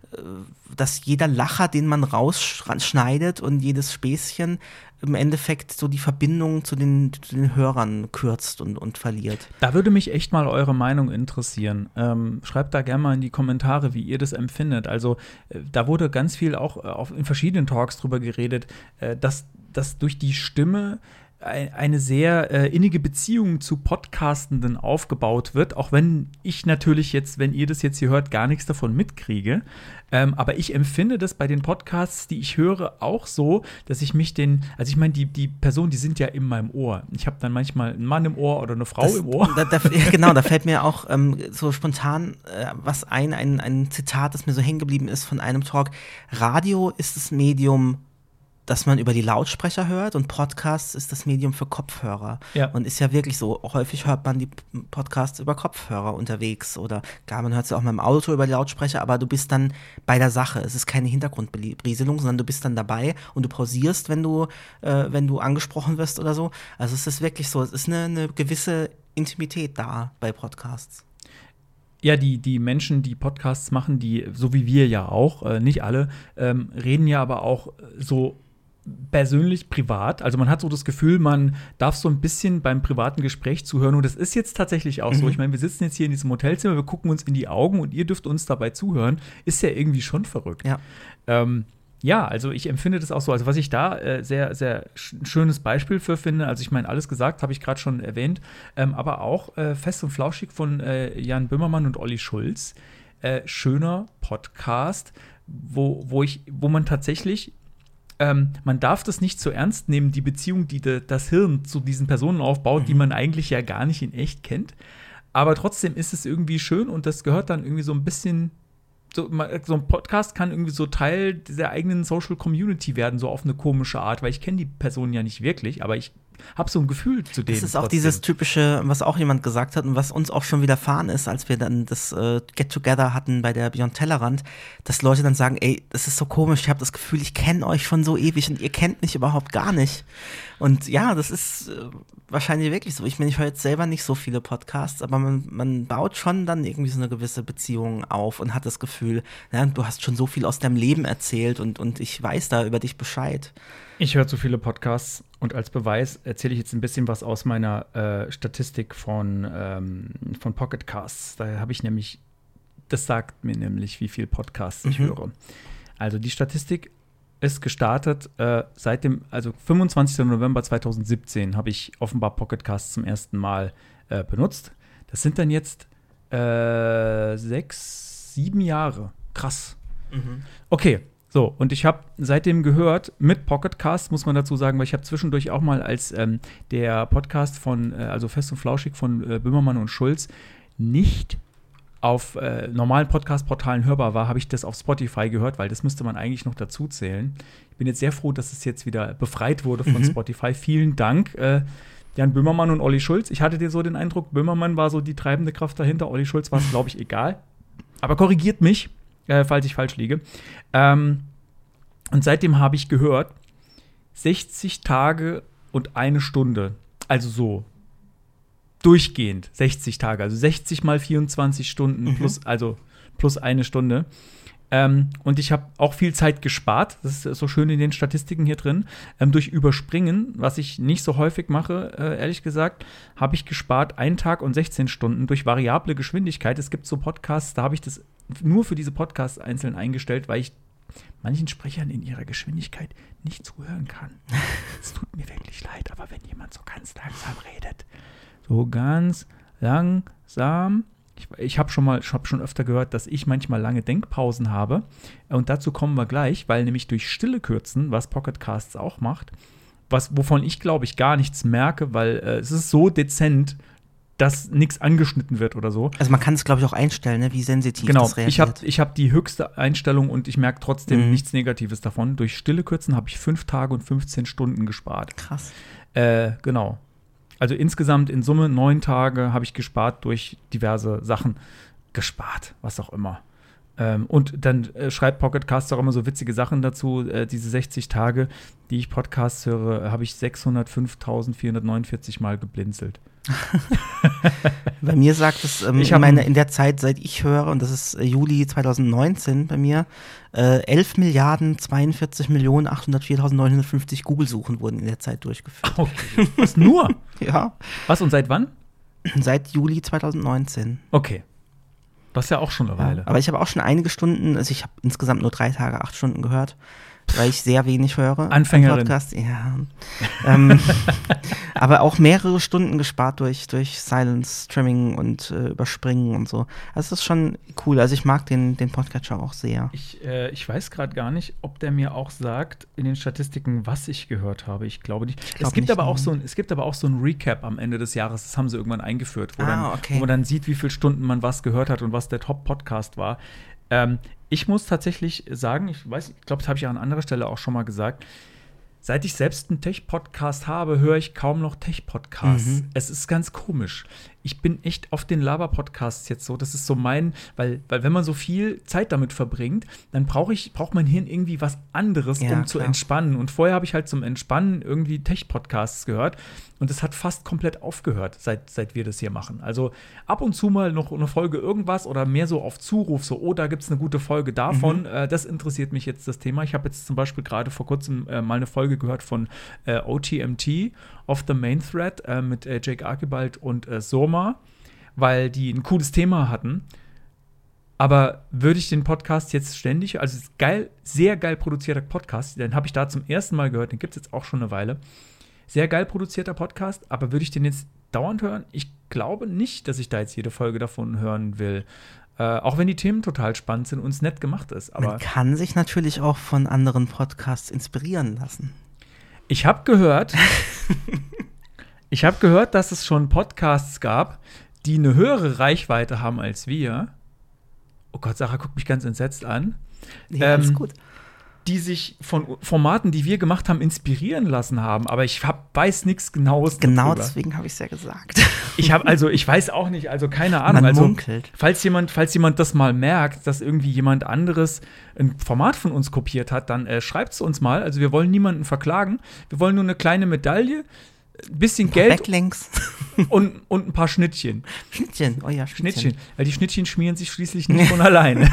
dass jeder Lacher, den man rausschneidet und jedes Späßchen im Endeffekt so die Verbindung zu den Hörern kürzt und verliert. Da würde mich echt mal eure Meinung interessieren. Schreibt da gerne mal in die Kommentare, wie ihr das empfindet. Also da wurde ganz viel auch in verschiedenen Talks drüber geredet, dass durch die Stimme eine sehr innige Beziehung zu Podcastenden aufgebaut wird, auch wenn ich natürlich jetzt, wenn ihr das jetzt hier hört, gar nichts davon mitkriege. Aber ich empfinde das bei den Podcasts, die ich höre, auch so, dass ich mich also ich meine, die Personen, die sind ja in meinem Ohr. Ich habe dann manchmal einen Mann im Ohr oder eine Frau im Ohr. Genau, da fällt mir auch so spontan was ein Zitat, das mir so hängen geblieben ist von einem Talk. Radio ist das Medium, dass man über die Lautsprecher hört, und Podcasts ist das Medium für Kopfhörer. Ja. Und ist ja wirklich so, häufig hört man die Podcasts über Kopfhörer unterwegs oder gar, man hört sie auch mal im Auto über die Lautsprecher, aber du bist dann bei der Sache. Es ist keine Hintergrundberieselung, sondern du bist dann dabei und du pausierst, wenn du angesprochen wirst oder so. Also es ist wirklich so, es ist eine gewisse Intimität da bei Podcasts. Ja, die Menschen, die Podcasts machen, die, so wie wir ja auch, nicht alle, reden ja aber auch so persönlich, privat. Also man hat so das Gefühl, man darf so ein bisschen beim privaten Gespräch zuhören. Und das ist jetzt tatsächlich auch so. Ich meine, wir sitzen jetzt hier in diesem Hotelzimmer, wir gucken uns in die Augen und ihr dürft uns dabei zuhören. Ist ja irgendwie schon verrückt. Ja. Ja, also ich empfinde das auch so. Also was ich da sehr, sehr schönes Beispiel für finde, also ich meine, alles gesagt, habe ich gerade schon erwähnt, aber auch Fest und Flauschig von Jan Böhmermann und Olli Schulz. Schöner Podcast, wo man tatsächlich man darf das nicht so ernst nehmen, die Beziehung, die das Hirn zu diesen Personen aufbaut, die man eigentlich ja gar nicht in echt kennt. Aber trotzdem ist es irgendwie schön und das gehört dann irgendwie so ein bisschen, so ein Podcast kann irgendwie so Teil der eigenen Social Community werden, so auf eine komische Art, weil ich kenne die Personen ja nicht wirklich, aber ich habe so ein Gefühl zu denen. Das ist auch trotzdem dieses typische, was auch jemand gesagt hat und was uns auch schon widerfahren ist, als wir dann das Get-Together hatten bei der Beyond Tellerrand, dass Leute dann sagen, ey, das ist so komisch, ich habe das Gefühl, ich kenne euch schon so ewig und ihr kennt mich überhaupt gar nicht. Und ja, das ist wahrscheinlich wirklich so. Ich meine, ich höre jetzt selber nicht so viele Podcasts, aber man baut schon dann irgendwie so eine gewisse Beziehung auf und hat das Gefühl, ja, du hast schon so viel aus deinem Leben erzählt und ich weiß da über dich Bescheid. Ich höre zu viele Podcasts und als Beweis erzähle ich jetzt ein bisschen was aus meiner Statistik von Pocket Casts. Da habe ich nämlich, das sagt mir nämlich, wie viel Podcasts ich höre. Also die Statistik ist gestartet seit dem, also 25. November 2017 habe ich offenbar Pocket Casts zum ersten Mal benutzt. Das sind dann jetzt 6, 7 Jahre. Krass. Okay. So, und ich habe seitdem gehört, mit Pocket Cast, muss man dazu sagen, weil ich habe zwischendurch auch mal, als der Podcast von, also Fest und Flauschig von Böhmermann und Schulz nicht auf normalen Podcast-Portalen hörbar war, habe ich das auf Spotify gehört, weil das müsste man eigentlich noch dazu zählen. Ich bin jetzt sehr froh, dass es jetzt wieder befreit wurde von Spotify. Vielen Dank, Jan Böhmermann und Olli Schulz. Ich hatte dir so den Eindruck, Böhmermann war so die treibende Kraft dahinter, Olli Schulz war es, glaube ich, egal. Aber korrigiert mich, falls ich falsch liege. Und seitdem habe ich gehört, 60 Tage und 1 Stunde. Also so durchgehend 60 Tage. Also 60 mal 24 Stunden plus 1 Stunde. Und ich habe auch viel Zeit gespart. Das ist so schön in den Statistiken hier drin. Durch Überspringen, was ich nicht so häufig mache, ehrlich gesagt, habe ich gespart 1 Tag und 16 Stunden durch variable Geschwindigkeit. Es gibt so Podcasts, da habe ich das nur für diese Podcasts einzeln eingestellt, weil ich manchen Sprechern in ihrer Geschwindigkeit nicht zuhören kann. Es tut mir wirklich leid, aber wenn jemand so ganz langsam redet, so ganz langsam, ich habe schon öfter gehört, dass ich manchmal lange Denkpausen habe und dazu kommen wir gleich, weil nämlich durch Stille kürzen, was Pocket Casts auch macht, wovon ich glaube ich gar nichts merke, weil es ist so dezent, dass nichts angeschnitten wird oder so. Also man kann es, glaube ich, auch einstellen, ne? Wie sensitiv das reagiert. Ich hab die höchste Einstellung und ich merke trotzdem nichts Negatives davon. Durch Stille kürzen habe ich 5 Tage und 15 Stunden gespart. Krass. Genau. Also insgesamt in Summe 9 Tage habe ich gespart durch diverse Sachen. Gespart, was auch immer. Und dann schreibt Pocket Cast auch immer so witzige Sachen dazu. Diese 60 Tage, die ich Podcasts höre, habe ich 605.449 Mal geblinzelt. Bei mir sagt es, in der Zeit, seit ich höre, und das ist Juli 2019 bei mir, 11.042.804.950 Google-Suchen wurden in der Zeit durchgeführt. Okay. Was, nur? Ja. Was, und seit wann? Seit Juli 2019. Okay. Das ist ja auch schon eine Weile. Aber ich habe auch schon einige Stunden, also ich habe insgesamt nur 3 Tage, 8 Stunden gehört, weil ich sehr wenig höre. Anfängerin. Podcast. Ja. Aber auch mehrere Stunden gespart durch Silence, Trimming und Überspringen und so. Also das ist schon cool. Also ich mag den Podcatcher auch sehr. Ich weiß gerade gar nicht, ob der mir auch sagt in den Statistiken, was ich gehört habe. Ich glaube nicht. Es gibt aber auch so ein Recap am Ende des Jahres. Das haben sie irgendwann eingeführt, wo man dann sieht, wie viele Stunden man was gehört hat und was der Top-Podcast war. Ich muss tatsächlich sagen, ich glaube, das habe ich an anderer Stelle auch schon mal gesagt, seit ich selbst einen Tech-Podcast habe, höre ich kaum noch Tech-Podcasts. Es ist ganz komisch. Ich bin echt auf den Laber-Podcasts jetzt so. Das ist so weil wenn man so viel Zeit damit verbringt, dann braucht mein Hirn irgendwie was anderes, um zu entspannen. Und vorher habe ich halt zum Entspannen irgendwie Tech-Podcasts gehört. Und es hat fast komplett aufgehört, seit wir das hier machen. Also ab und zu mal noch eine Folge irgendwas oder mehr so auf Zuruf, so, da gibt es eine gute Folge davon. Das interessiert mich jetzt, das Thema. Ich habe jetzt zum Beispiel gerade vor kurzem mal eine Folge gehört von OTMT, Off the Main Thread, mit Jake Archibald und Soma, weil die ein cooles Thema hatten. Aber würde ich den Podcast jetzt ständig, also es ist geil, sehr geil produzierter Podcast, den habe ich da zum ersten Mal gehört, den gibt es jetzt auch schon eine Weile. Sehr geil produzierter Podcast, aber würde ich den jetzt dauernd hören? Ich glaube nicht, dass ich da jetzt jede Folge davon hören will. Auch wenn die Themen total spannend sind und es nett gemacht ist. Aber man kann sich natürlich auch von anderen Podcasts inspirieren lassen. Ich habe gehört, dass es schon Podcasts gab, die eine höhere Reichweite haben als wir. Oh Gott, Sarah guckt mich ganz entsetzt an. Ja, alles gut. Die sich von Formaten, die wir gemacht haben, inspirieren lassen haben. Aber ich weiß nichts Genaues Genau darüber. Deswegen habe ich es ja gesagt. Ich weiß auch nicht, also keine Ahnung. Man munkelt. Falls jemand das mal merkt, dass irgendwie jemand anderes ein Format von uns kopiert hat, dann schreibt es uns mal. Also wir wollen niemanden verklagen. Wir wollen nur eine kleine Medaille, ein bisschen Geld Backlinks. und ein paar Schnittchen. Schnittchen, oh ja, Schnittchen. Weil die Schnittchen schmieren sich schließlich nicht von alleine.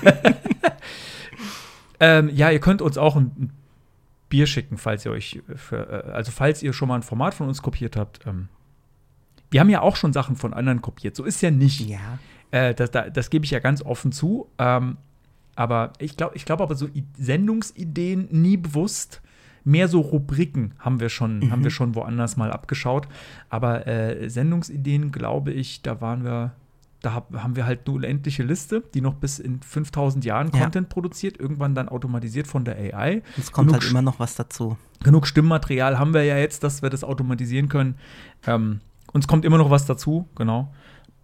Ihr könnt uns auch ein Bier schicken, falls ihr falls ihr schon mal ein Format von uns kopiert habt. Wir haben ja auch schon Sachen von anderen kopiert. So ist ja nicht. Ja. Das gebe ich ja ganz offen zu. Aber ich glaube aber so Sendungsideen nie bewusst. Mehr so Rubriken haben wir schon woanders mal abgeschaut. Aber Sendungsideen, glaube ich, da haben wir halt eine unendliche Liste, die noch bis in 5000 Jahren Content produziert, irgendwann dann automatisiert von der AI. Es kommt halt immer noch was dazu. Genug Stimmmaterial haben wir ja jetzt, dass wir das automatisieren können. Uns kommt immer noch was dazu, genau.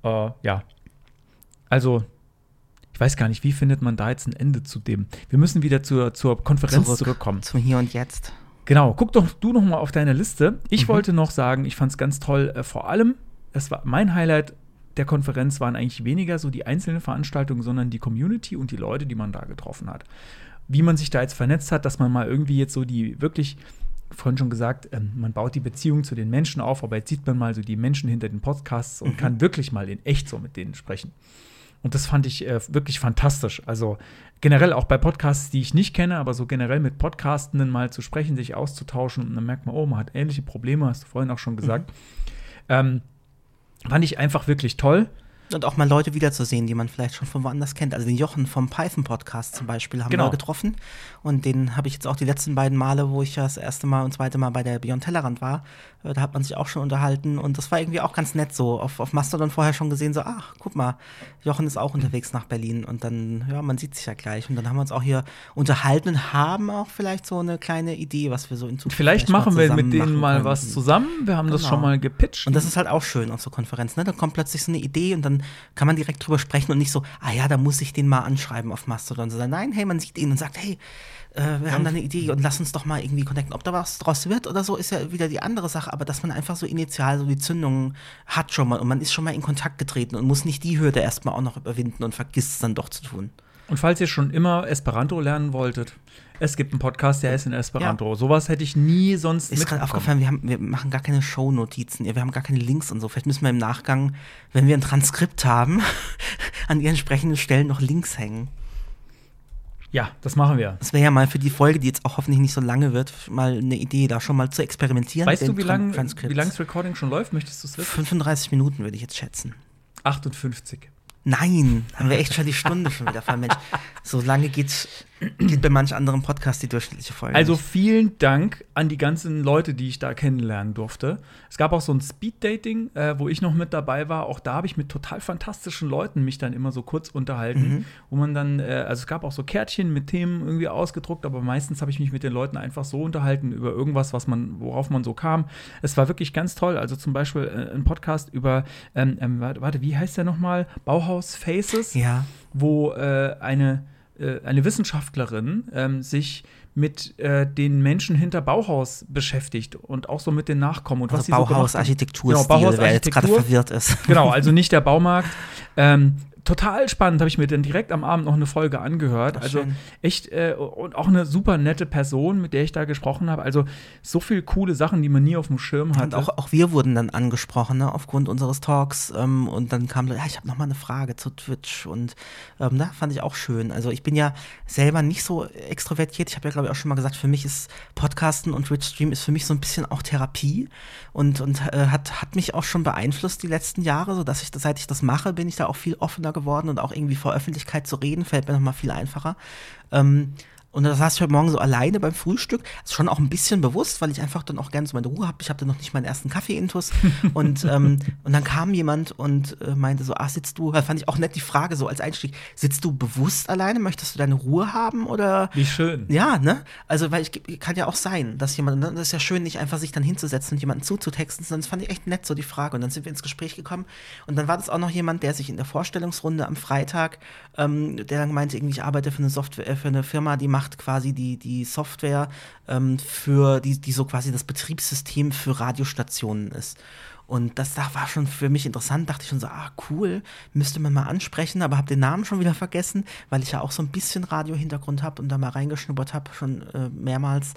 Also, ich weiß gar nicht, wie findet man da jetzt ein Ende zu dem? Wir müssen wieder zur Konferenz zurückkommen. Zum Hier und Jetzt. Genau, guck doch du noch mal auf deine Liste. Ich wollte noch sagen, ich fand es ganz toll, vor allem, das war mein Highlight der Konferenz, waren eigentlich weniger so die einzelnen Veranstaltungen, sondern die Community und die Leute, die man da getroffen hat. Wie man sich da jetzt vernetzt hat, dass man mal irgendwie jetzt so die wirklich, vorhin schon gesagt, man baut die Beziehung zu den Menschen auf, aber jetzt sieht man mal so die Menschen hinter den Podcasts und kann wirklich mal in echt so mit denen sprechen. Und das fand ich wirklich fantastisch. Also generell auch bei Podcasts, die ich nicht kenne, aber so generell mit Podcastenden mal zu sprechen, sich auszutauschen und dann merkt man, man hat ähnliche Probleme, hast du vorhin auch schon gesagt. Fand ich einfach wirklich toll. Und auch mal Leute wiederzusehen, die man vielleicht schon von woanders kennt. Also den Jochen vom Python-Podcast zum Beispiel haben wir getroffen. Und den habe ich jetzt auch die letzten beiden Male, wo ich ja das erste Mal und zweite Mal bei der Beyond Tellerrand war, da hat man sich auch schon unterhalten. Und das war irgendwie auch ganz nett so. Auf Mastodon vorher schon gesehen, so, ach, guck mal, Jochen ist auch unterwegs nach Berlin. Und dann, man sieht sich ja gleich. Und dann haben wir uns auch hier unterhalten und haben auch vielleicht so eine kleine Idee, was wir so in Zukunft vielleicht machen wir mit denen mal was zusammen. Wir haben das schon mal gepitcht. Und das ist halt auch schön auf so Konferenzen, ne? Da kommt plötzlich so eine Idee und dann kann man direkt drüber sprechen und nicht so, da muss ich den mal anschreiben auf Mastodon. Sondern nein, hey, man sieht ihn und sagt, hey, wir haben da eine Idee und lass uns doch mal irgendwie connecten. Ob da was draus wird oder so, ist ja wieder die andere Sache, aber dass man einfach so initial so die Zündung hat schon mal und man ist schon mal in Kontakt getreten und muss nicht die Hürde erstmal auch noch überwinden und vergisst es dann doch zu tun. Und falls ihr schon immer Esperanto lernen wolltet, es gibt einen Podcast, der ist in Esperanto. Sowas hätte ich nie sonst mitbekommen. Ist gerade aufgefallen, wir machen gar keine Shownotizen, wir haben gar keine Links und so. Vielleicht müssen wir im Nachgang, wenn wir ein Transkript haben, an die entsprechenden Stellen noch Links hängen. Ja, das machen wir. Das wäre ja mal für die Folge, die jetzt auch hoffentlich nicht so lange wird, mal eine Idee, da schon mal zu experimentieren. Weißt du, wie lange das Recording schon läuft? Möchtest du es wissen? 35 Minuten würde ich jetzt schätzen. 58. Nein, haben wir echt schon die Stunde schon wieder voll. Mensch, so lange geht bei manch anderen Podcast die durchschnittliche Folge. Also nicht. Vielen Dank an die ganzen Leute, die ich da kennenlernen durfte. Es gab auch so ein Speed-Dating, wo ich noch mit dabei war. Auch da habe ich mit total fantastischen Leuten mich dann immer so kurz unterhalten, wo man dann, also es gab auch so Kärtchen mit Themen irgendwie ausgedruckt, aber meistens habe ich mich mit den Leuten einfach so unterhalten über irgendwas, worauf man so kam. Es war wirklich ganz toll. Also zum Beispiel ein Podcast über, wie heißt der nochmal? Bauhaus Faces, wo eine Wissenschaftlerin sich mit den Menschen hinter Bauhaus beschäftigt und auch so mit den Nachkommen. Und also was sie Bauhaus-Architektur, so genau, wer jetzt gerade verwirrt ist. Genau, also nicht der Baumarkt. Total spannend, habe ich mir dann direkt am Abend noch eine Folge angehört. Ach, also schön. echt, und auch eine super nette Person, mit der ich da gesprochen habe. Also so viele coole Sachen, die man nie auf dem Schirm hatte. Und auch wir wurden dann angesprochen, ne, aufgrund unseres Talks. Und dann kam, ich habe noch mal eine Frage zu Twitch. Und fand ich auch schön. Also ich bin ja selber nicht so extrovertiert. Ich habe ja, glaube ich, auch schon mal gesagt, für mich ist Podcasten und Twitch-Stream ist für mich so ein bisschen auch Therapie. Und hat mich auch schon beeinflusst die letzten Jahre, sodass seit ich das mache, bin ich da auch viel offener geworden und auch irgendwie vor Öffentlichkeit zu reden, fällt mir noch mal viel einfacher. Und da saß ich heute Morgen so alleine beim Frühstück. Das ist schon auch ein bisschen bewusst, weil ich einfach dann auch gerne so meine Ruhe habe. Ich habe dann noch nicht meinen ersten Kaffee-Intus. und dann kam jemand und meinte so, sitzt du, fand ich auch nett die Frage so als Einstieg, sitzt du bewusst alleine? Möchtest du deine Ruhe haben? Oder? Wie schön. Ja, ne? Also, weil kann ja auch sein, dass jemand, das ist ja schön, nicht einfach sich dann hinzusetzen und jemanden zuzutexten, sondern das fand ich echt nett, so die Frage. Und dann sind wir ins Gespräch gekommen. Und dann war das auch noch jemand, der sich in der Vorstellungsrunde am Freitag, der dann meinte, irgendwie, ich arbeite für eine Firma, die macht quasi die Software für die so quasi das Betriebssystem für Radiostationen ist. Und das war schon für mich interessant, dachte ich schon so, cool, müsste man mal ansprechen, aber habe den Namen schon wieder vergessen, weil ich ja auch so ein bisschen Radio-Hintergrund habe und da mal reingeschnuppert habe, schon mehrmals.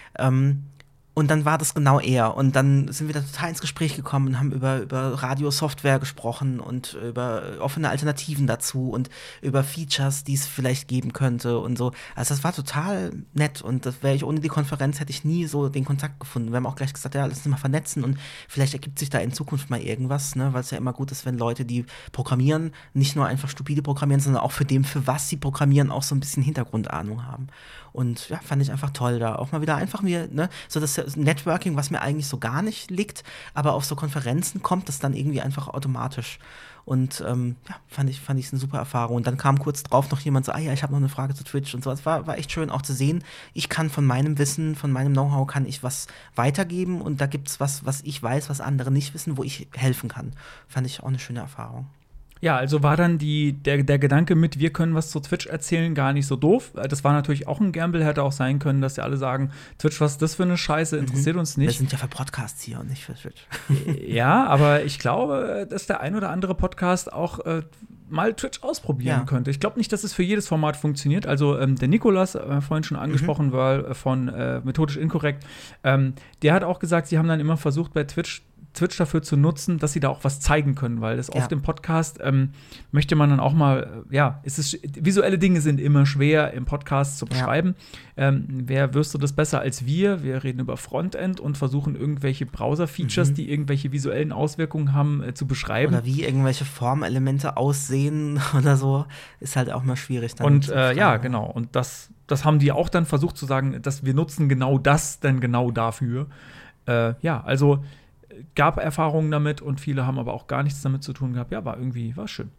Und dann war das genau er. Und dann sind wir da total ins Gespräch gekommen und haben über Radiosoftware gesprochen und über offene Alternativen dazu und über Features, die es vielleicht geben könnte und so. Also das war total nett und das wäre ich ohne die Konferenz, hätte ich nie so den Kontakt gefunden. Wir haben auch gleich gesagt, ja, lass uns mal vernetzen und vielleicht ergibt sich da in Zukunft mal irgendwas, ne? Weil es ja immer gut ist, wenn Leute, die programmieren, nicht nur einfach stupide programmieren, sondern auch für was sie programmieren, auch so ein bisschen Hintergrundahnung haben. Und ja, fand ich einfach toll, da auch mal wieder einfach so das Networking, was mir eigentlich so gar nicht liegt, aber auf so Konferenzen kommt das dann irgendwie einfach automatisch. Und fand ich eine super Erfahrung. Und dann kam kurz drauf noch jemand so, ich habe noch eine Frage zu Twitch und so. Es war echt schön auch zu sehen, ich kann von meinem Wissen, von meinem Know-how kann ich was weitergeben und da gibt's was ich weiß, was andere nicht wissen, wo ich helfen kann. Fand ich auch eine schöne Erfahrung. Ja, also war dann der Gedanke mit, wir können was zu Twitch erzählen, gar nicht so doof. Das war natürlich auch ein Gamble, hätte auch sein können, dass ja alle sagen, Twitch, was ist das für eine Scheiße, interessiert uns nicht. Wir sind ja für Podcasts hier und nicht für Twitch. Ja, aber ich glaube, dass der ein oder andere Podcast auch mal Twitch ausprobieren könnte. Ich glaube nicht, dass es für jedes Format funktioniert. Also der Nikolas, vorhin schon angesprochen war, von Methodisch Inkorrekt, der hat auch gesagt, sie haben dann immer versucht, bei Twitch dafür zu nutzen, dass sie da auch was zeigen können, weil das oft im Podcast möchte man dann auch mal, visuelle Dinge sind immer schwer im Podcast zu beschreiben. Wer wüsste das besser als wir? Wir reden über Frontend und versuchen irgendwelche Browser-Features, die irgendwelche visuellen Auswirkungen haben, zu beschreiben. Oder wie irgendwelche Formelemente aussehen oder so, ist halt auch mal schwierig. Dann und genau. Und das haben die auch dann versucht zu sagen, dass wir nutzen genau das dann genau dafür. Also gab Erfahrungen damit und viele haben aber auch gar nichts damit zu tun gehabt. Ja, war schön.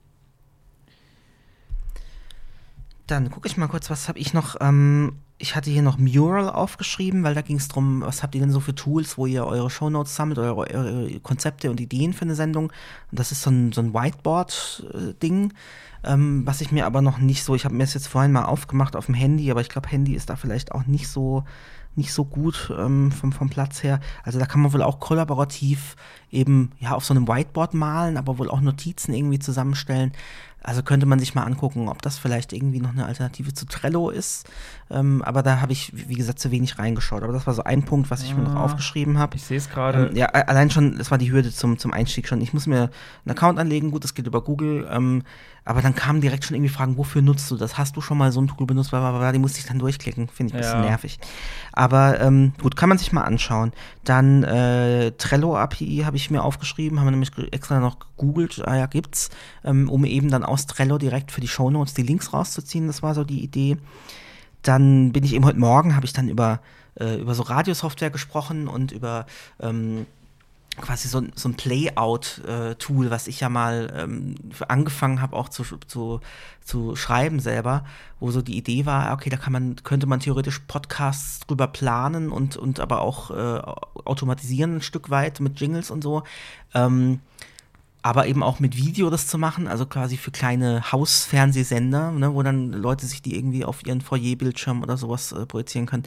Dann gucke ich mal kurz, was habe ich noch? Ich hatte hier noch Mural aufgeschrieben, weil da ging es darum, was habt ihr denn so für Tools, wo ihr eure Shownotes sammelt, eure Konzepte und Ideen für eine Sendung. Und das ist so ein Whiteboard-Ding, was ich mir aber noch nicht so, ich habe mir das jetzt vorhin mal aufgemacht auf dem Handy, aber ich glaube, Handy ist da vielleicht auch nicht so nicht so gut vom Platz her. Also da kann man wohl auch kollaborativ eben auf so einem Whiteboard malen, aber wohl auch Notizen irgendwie zusammenstellen. Also könnte man sich mal angucken, ob das vielleicht irgendwie noch eine Alternative zu Trello ist. Aber da habe ich, wie gesagt, zu wenig reingeschaut. Aber das war so ein Punkt, was ich mir noch aufgeschrieben habe. Ich sehe es gerade. Allein schon, das war die Hürde zum Einstieg schon. Ich muss mir einen Account anlegen, gut, das geht über Google. Aber dann kamen direkt schon irgendwie Fragen, wofür nutzt du das? Hast du schon mal so ein Tool benutzt? Die musste ich dann durchklicken. Finde ich ein bisschen nervig. Aber gut, kann man sich mal anschauen. Dann Trello-API habe ich mir aufgeschrieben, haben wir nämlich extra noch gegoogelt. Gibt's, um eben dann aus Trello direkt für die Shownotes die Links rauszuziehen. Das war so die Idee. Dann bin ich eben heute Morgen, habe ich dann über so Radiosoftware gesprochen und über quasi so ein Playout-Tool, was ich ja mal angefangen habe auch zu schreiben selber, wo so die Idee war, okay, da könnte man theoretisch Podcasts drüber planen und aber auch automatisieren ein Stück weit mit Jingles und so. Aber eben auch mit Video das zu machen, also quasi für kleine Hausfernsehsender, ne, wo dann Leute sich die irgendwie auf ihren Foyerbildschirm oder sowas projizieren können.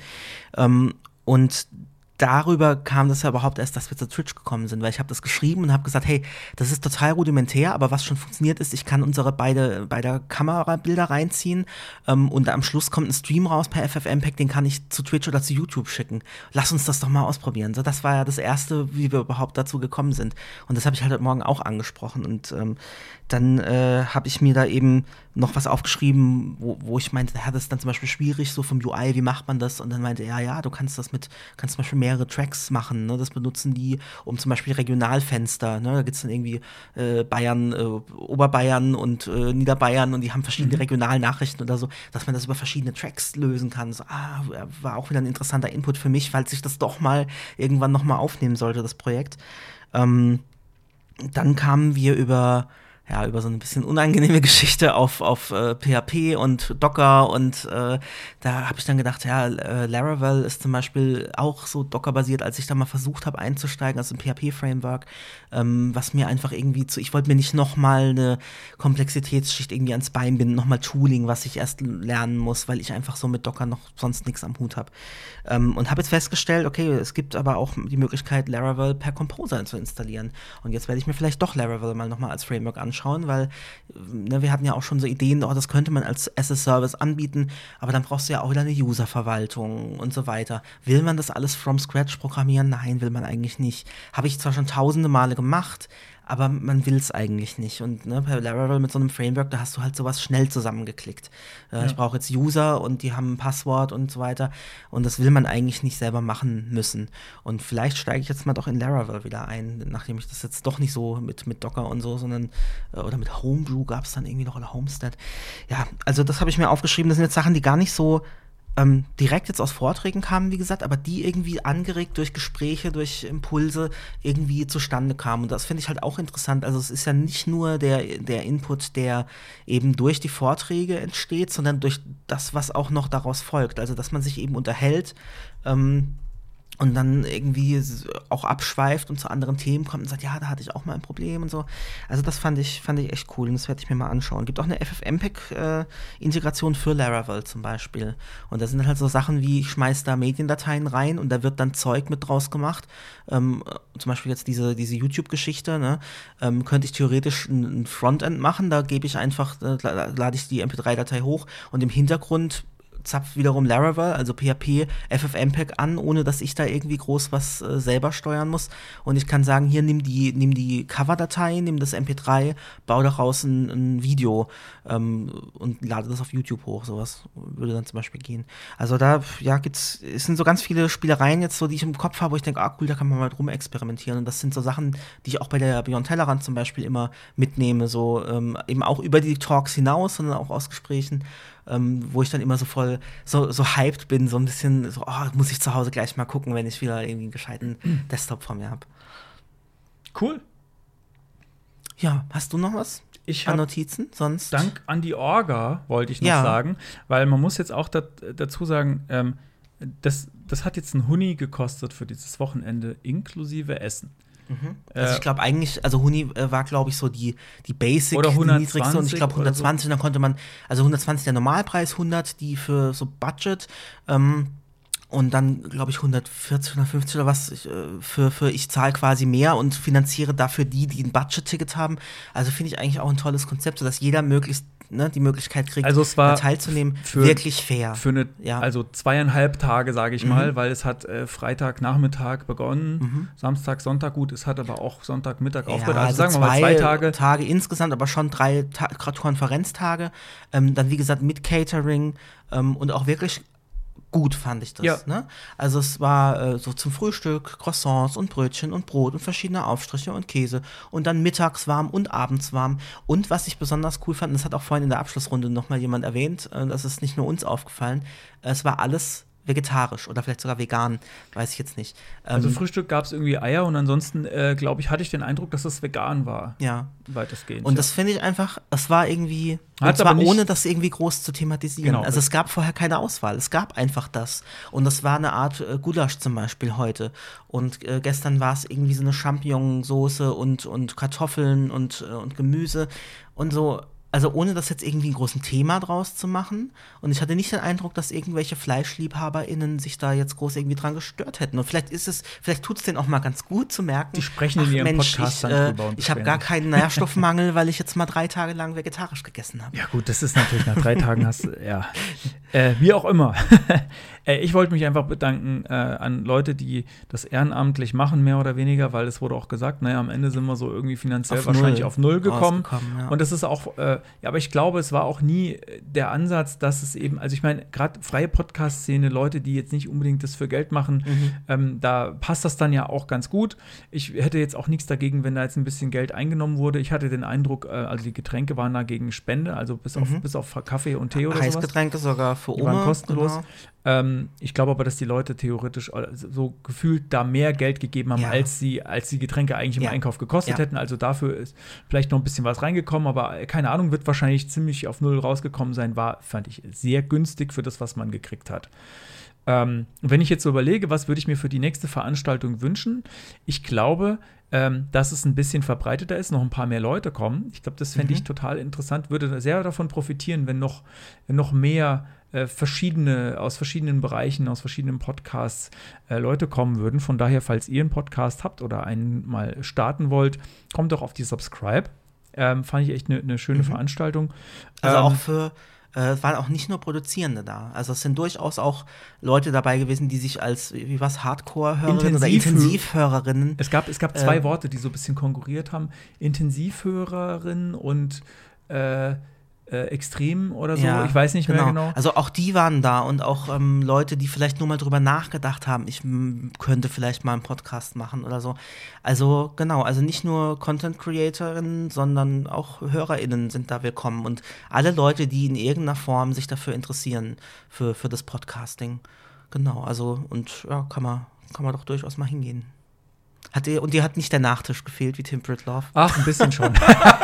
Und darüber kam das ja überhaupt erst, dass wir zu Twitch gekommen sind, weil ich habe das geschrieben und habe gesagt, hey, das ist total rudimentär, aber was schon funktioniert ist, ich kann unsere beide Kamerabilder reinziehen und am Schluss kommt ein Stream raus per FFmpeg, den kann ich zu Twitch oder zu YouTube schicken. Lass uns das doch mal ausprobieren. So, das war ja das Erste, wie wir überhaupt dazu gekommen sind. Und das habe ich halt heute Morgen auch angesprochen. Und dann habe ich mir da eben noch was aufgeschrieben, wo ich meinte, das ist dann zum Beispiel schwierig, so vom UI, wie macht man das? Und dann meinte er, du kannst zum Beispiel mehrere Tracks machen, ne? Das benutzen die, um zum Beispiel Regionalfenster, ne? Da gibt es dann irgendwie Bayern, Oberbayern und Niederbayern und die haben verschiedene Regionalnachrichten oder so, dass man das über verschiedene Tracks lösen kann. So, war auch wieder ein interessanter Input für mich, falls ich das doch mal irgendwann noch mal aufnehmen sollte, das Projekt. Dann kamen wir über so ein bisschen unangenehme Geschichte auf PHP und Docker und da habe ich dann gedacht, Laravel ist zum Beispiel auch so Docker-basiert, als ich da mal versucht habe einzusteigen, also ein PHP-Framework, was mir einfach irgendwie ich wollte mir nicht nochmal eine Komplexitätsschicht irgendwie ans Bein binden, nochmal Tooling, was ich erst lernen muss, weil ich einfach so mit Docker noch sonst nichts am Hut habe. Und habe jetzt festgestellt, okay, es gibt aber auch die Möglichkeit, Laravel per Composer zu installieren. Und jetzt werde ich mir vielleicht doch Laravel mal nochmal als Framework anschauen, weil wir hatten ja auch schon so Ideen, das könnte man als as-a-Service anbieten, aber dann brauchst du ja auch wieder eine User-Verwaltung und so weiter. Will man das alles from scratch programmieren? Nein, will man eigentlich nicht. Habe ich zwar schon tausende Male gemacht, aber man will es eigentlich nicht. Und per Laravel mit so einem Framework, da hast du halt sowas schnell zusammengeklickt. Ich brauche jetzt User und die haben ein Passwort und so weiter. Und das will man eigentlich nicht selber machen müssen. Und vielleicht steige ich jetzt mal doch in Laravel wieder ein, nachdem ich das jetzt doch nicht so mit Docker und so, sondern oder mit Homebrew gab es dann irgendwie noch oder Homestead. Ja, also das habe ich mir aufgeschrieben. Das sind jetzt Sachen, die gar nicht so direkt jetzt aus Vorträgen kamen, wie gesagt, aber die irgendwie angeregt durch Gespräche, durch Impulse irgendwie zustande kamen. Und das finde ich halt auch interessant. Also es ist ja nicht nur der Input, der eben durch die Vorträge entsteht, sondern durch das, was auch noch daraus folgt. Also dass man sich eben unterhält und dann irgendwie auch abschweift und zu anderen Themen kommt und sagt, da hatte ich auch mal ein Problem und so. Also das fand ich echt cool und das werde ich mir mal anschauen. Gibt auch eine FFmpeg-Integration für Laravel zum Beispiel. Und da sind halt so Sachen wie, ich schmeiß da Mediendateien rein und da wird dann Zeug mit draus gemacht. Zum Beispiel jetzt diese YouTube-Geschichte, ne? Könnte ich theoretisch ein Frontend machen, da gebe ich einfach, lade ich die MP3-Datei hoch und im Hintergrund zapft wiederum Laravel, also PHP, FFmpeg an, ohne dass ich da irgendwie groß was selber steuern muss. Und ich kann sagen, hier nimm die Cover-Datei, nimm das MP3, bau daraus ein Video und lade das auf YouTube hoch. Sowas würde dann zum Beispiel gehen. Also da, es sind so ganz viele Spielereien jetzt so, die ich im Kopf habe, wo ich denke, cool, da kann man mal drum experimentieren. Und das sind so Sachen, die ich auch bei der Beyond Tellerrand zum Beispiel immer mitnehme, so eben auch über die Talks hinaus, sondern auch aus Gesprächen. Wo ich dann immer so voll so hyped bin, so ein bisschen so, muss ich zu Hause gleich mal gucken, wenn ich wieder irgendwie einen gescheiten Desktop vor mir habe. Cool. Ja, hast du noch was an Notizen? Sonst? Dank an die Orga, wollte ich noch sagen, weil man muss jetzt auch dazu sagen, das hat jetzt ein Huni gekostet für dieses Wochenende, inklusive Essen. Also ich glaube eigentlich, also Huni war, glaube ich, so die Basic, oder 120, die niedrigste und ich glaube 120, so. Dann konnte man, also 120 der Normalpreis, 100 die für so Budget und dann, glaube ich, 140, 150 oder was für ich zahle quasi mehr und finanziere dafür die ein Budget-Ticket haben. Also finde ich eigentlich auch ein tolles Konzept, sodass jeder möglichst die Möglichkeit kriegt, also es war teilzunehmen. Wirklich fair. Also 2,5 Tage, sage ich mal, weil es hat Freitagnachmittag begonnen, Samstag, Sonntag, gut, es hat aber auch Sonntagmittag aufgehört. Also sagen wir mal 2 Tage insgesamt, aber schon 3 Konferenztage. Dann, wie gesagt, mit Catering und auch wirklich gut fand ich das. Ja. Ne? Also es war so zum Frühstück Croissants und Brötchen und Brot und verschiedene Aufstriche und Käse und dann mittags warm und abends warm. Und was ich besonders cool fand, und das hat auch vorhin in der Abschlussrunde nochmal jemand erwähnt, das ist nicht nur uns aufgefallen, es war alles vegetarisch oder vielleicht sogar vegan, weiß ich jetzt nicht. Also Frühstück gab es irgendwie Eier und ansonsten, glaube ich, hatte ich den Eindruck, dass das vegan war. Ja. Weitestgehend. Und das finde ich einfach, es war irgendwie, und zwar ohne das irgendwie groß zu thematisieren. Genau. Also es gab vorher keine Auswahl, es gab einfach das. Und das war eine Art Gulasch zum Beispiel heute. Und gestern war es irgendwie so eine Champignon-Soße und Kartoffeln und Gemüse und so. Also ohne das jetzt irgendwie einen großen Thema draus zu machen. Und ich hatte nicht den Eindruck, dass irgendwelche FleischliebhaberInnen sich da jetzt groß irgendwie dran gestört hätten. Und vielleicht tut es denen auch mal ganz gut zu merken, die sprechen in ihrem Podcast dann drüber. Ich habe gar keinen Nährstoffmangel, weil ich jetzt mal 3 Tage lang vegetarisch gegessen habe. Ja gut, das ist natürlich nach 3 Tagen ja. Wie auch immer. Ich wollte mich einfach bedanken an Leute, die das ehrenamtlich machen, mehr oder weniger, weil es wurde auch gesagt, naja, am Ende sind wir so irgendwie finanziell wahrscheinlich auf Null gekommen. Ja. Und das ist auch, aber ich glaube, es war auch nie der Ansatz, dass es eben, also ich meine, gerade freie Podcast-Szene, Leute, die jetzt nicht unbedingt das für Geld machen, da passt das dann ja auch ganz gut. Ich hätte jetzt auch nichts dagegen, wenn da jetzt ein bisschen Geld eingenommen wurde. Ich hatte den Eindruck, also die Getränke waren da gegen Spende, also bis auf Kaffee und Tee oder sowas. Heißgetränke sogar für die waren kostenlos. Genau. Ich glaube aber, dass die Leute theoretisch so gefühlt da mehr Geld gegeben haben, als sie Getränke eigentlich im Einkauf gekostet hätten. Also dafür ist vielleicht noch ein bisschen was reingekommen, aber keine Ahnung, wird wahrscheinlich ziemlich auf Null rausgekommen sein. Fand ich sehr günstig für das, was man gekriegt hat. Wenn ich jetzt so überlege, was würde ich mir für die nächste Veranstaltung wünschen? Ich glaube, dass es ein bisschen verbreiteter ist, noch ein paar mehr Leute kommen. Ich glaube, das fände ich total interessant, würde sehr davon profitieren, wenn noch mehr aus verschiedenen Bereichen, aus verschiedenen Podcasts Leute kommen würden. Von daher, falls ihr einen Podcast habt oder einen mal starten wollt, kommt doch auf die Subscribe. Fand ich echt eine schöne Veranstaltung. Also auch es waren auch nicht nur Produzierende da. Also es sind durchaus auch Leute dabei gewesen, die sich als, Hardcore-Hörerinnen oder Intensivhörerinnen. Es gab 2 Worte, die so ein bisschen konkurriert haben. Intensivhörerin und Extrem oder so, ich weiß nicht mehr genau. Also auch die waren da und auch Leute, die vielleicht nur mal drüber nachgedacht haben, ich könnte vielleicht mal einen Podcast machen oder so. Also genau, also nicht nur Content-CreatorInnen, sondern auch HörerInnen sind da willkommen und alle Leute, die in irgendeiner Form sich dafür interessieren, für das Podcasting. Genau, also und ja, kann man doch durchaus mal hingehen. Und dir hat nicht der Nachtisch gefehlt, wie Tim Pritlove? Ach, ein bisschen schon.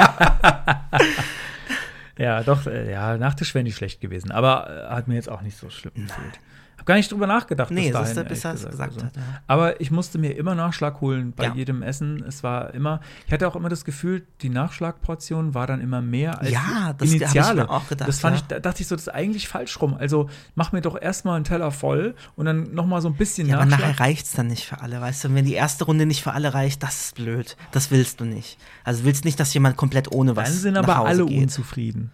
Ja, doch, Nachtisch wäre nicht schlecht gewesen, aber hat mir jetzt auch nicht so schlimm gefehlt. Hab gar nicht drüber nachgedacht, bis er es gesagt hat. Ja. Aber ich musste mir immer Nachschlag holen bei jedem Essen. Ich hatte auch immer das Gefühl, die Nachschlagportion war dann immer mehr als das Initiale. Hab ich mir auch gedacht. Das dachte ich so, das ist eigentlich falsch rum. Also mach mir doch erstmal einen Teller voll und dann noch mal so ein bisschen Nachschlag. Aber nachher reicht's dann nicht für alle, weißt du? Wenn die erste Runde nicht für alle reicht, das ist blöd. Das willst du nicht. Also willst nicht, dass jemand komplett ohne was nach Hause geht. Dann sind aber alle unzufrieden.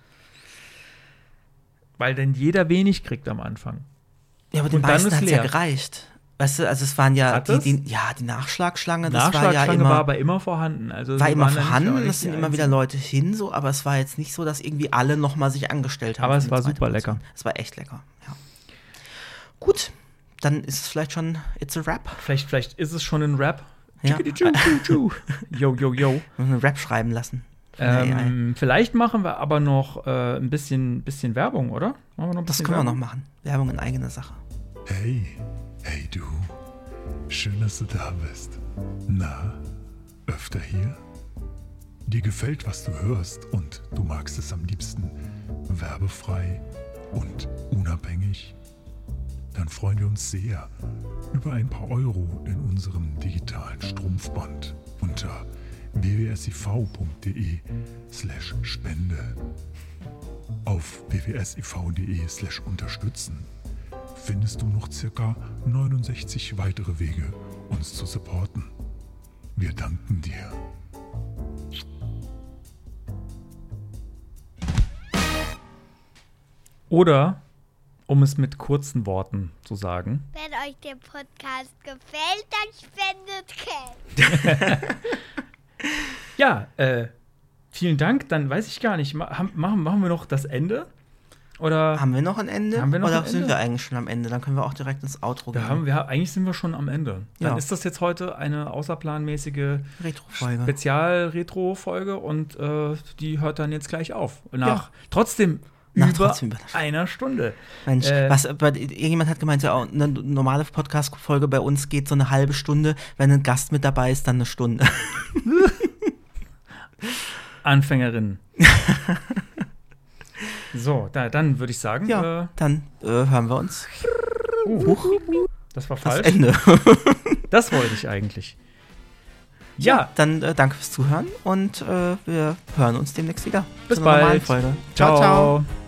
Weil dann jeder wenig kriegt am Anfang. Ja, aber den meisten hat es ja gereicht. Weißt du, also es waren ja die Nachschlagschlange, das war ja immer, war aber immer vorhanden. Also war immer vorhanden, es sind immer wieder Leute hin, so, aber es war jetzt nicht so, dass irgendwie alle noch mal sich angestellt haben. Aber es war super lecker. Es war echt lecker, ja. Gut, dann ist es vielleicht schon It's a Rap. Vielleicht ist es schon ein Rap. Ja. Yo, yo, yo. Einen Rap schreiben lassen. Vielleicht machen wir aber noch ein bisschen Werbung, oder? Das können wir noch machen. Werbung in eigener Sache. Hey du. Schön, dass du da bist. Na, öfter hier? Dir gefällt, was du hörst und du magst es am liebsten werbefrei und unabhängig? Dann freuen wir uns sehr über ein paar Euro in unserem digitalen Strumpfband unter www.siv.de/Spende. Auf www.siv.de/Unterstützen findest du noch ca. 69 weitere Wege, uns zu supporten. Wir danken dir. Oder, um es mit kurzen Worten zu sagen. Wenn euch der Podcast gefällt, dann spendet Geld. Ja, vielen Dank. Dann weiß ich gar nicht. Machen wir noch das Ende? Oder haben wir noch ein Ende? Oder sind wir eigentlich schon am Ende? Dann können wir auch direkt ins Outro gehen. Eigentlich sind wir schon am Ende. Dann ist das jetzt heute eine außerplanmäßige Spezial-Retro-Folge und die hört dann jetzt gleich auf. Trotzdem über einer Stunde. Mensch, irgendjemand hat gemeint, ja, eine normale Podcast-Folge bei uns geht so eine halbe Stunde. Wenn ein Gast mit dabei ist, dann eine Stunde. Anfängerinnen. So, dann würde ich sagen. Ja, dann hören wir uns. Das war falsch. Das Ende. Das wollte ich eigentlich. Ja, dann danke fürs Zuhören und wir hören uns demnächst wieder. Bis bald. Folge. Ciao, ciao.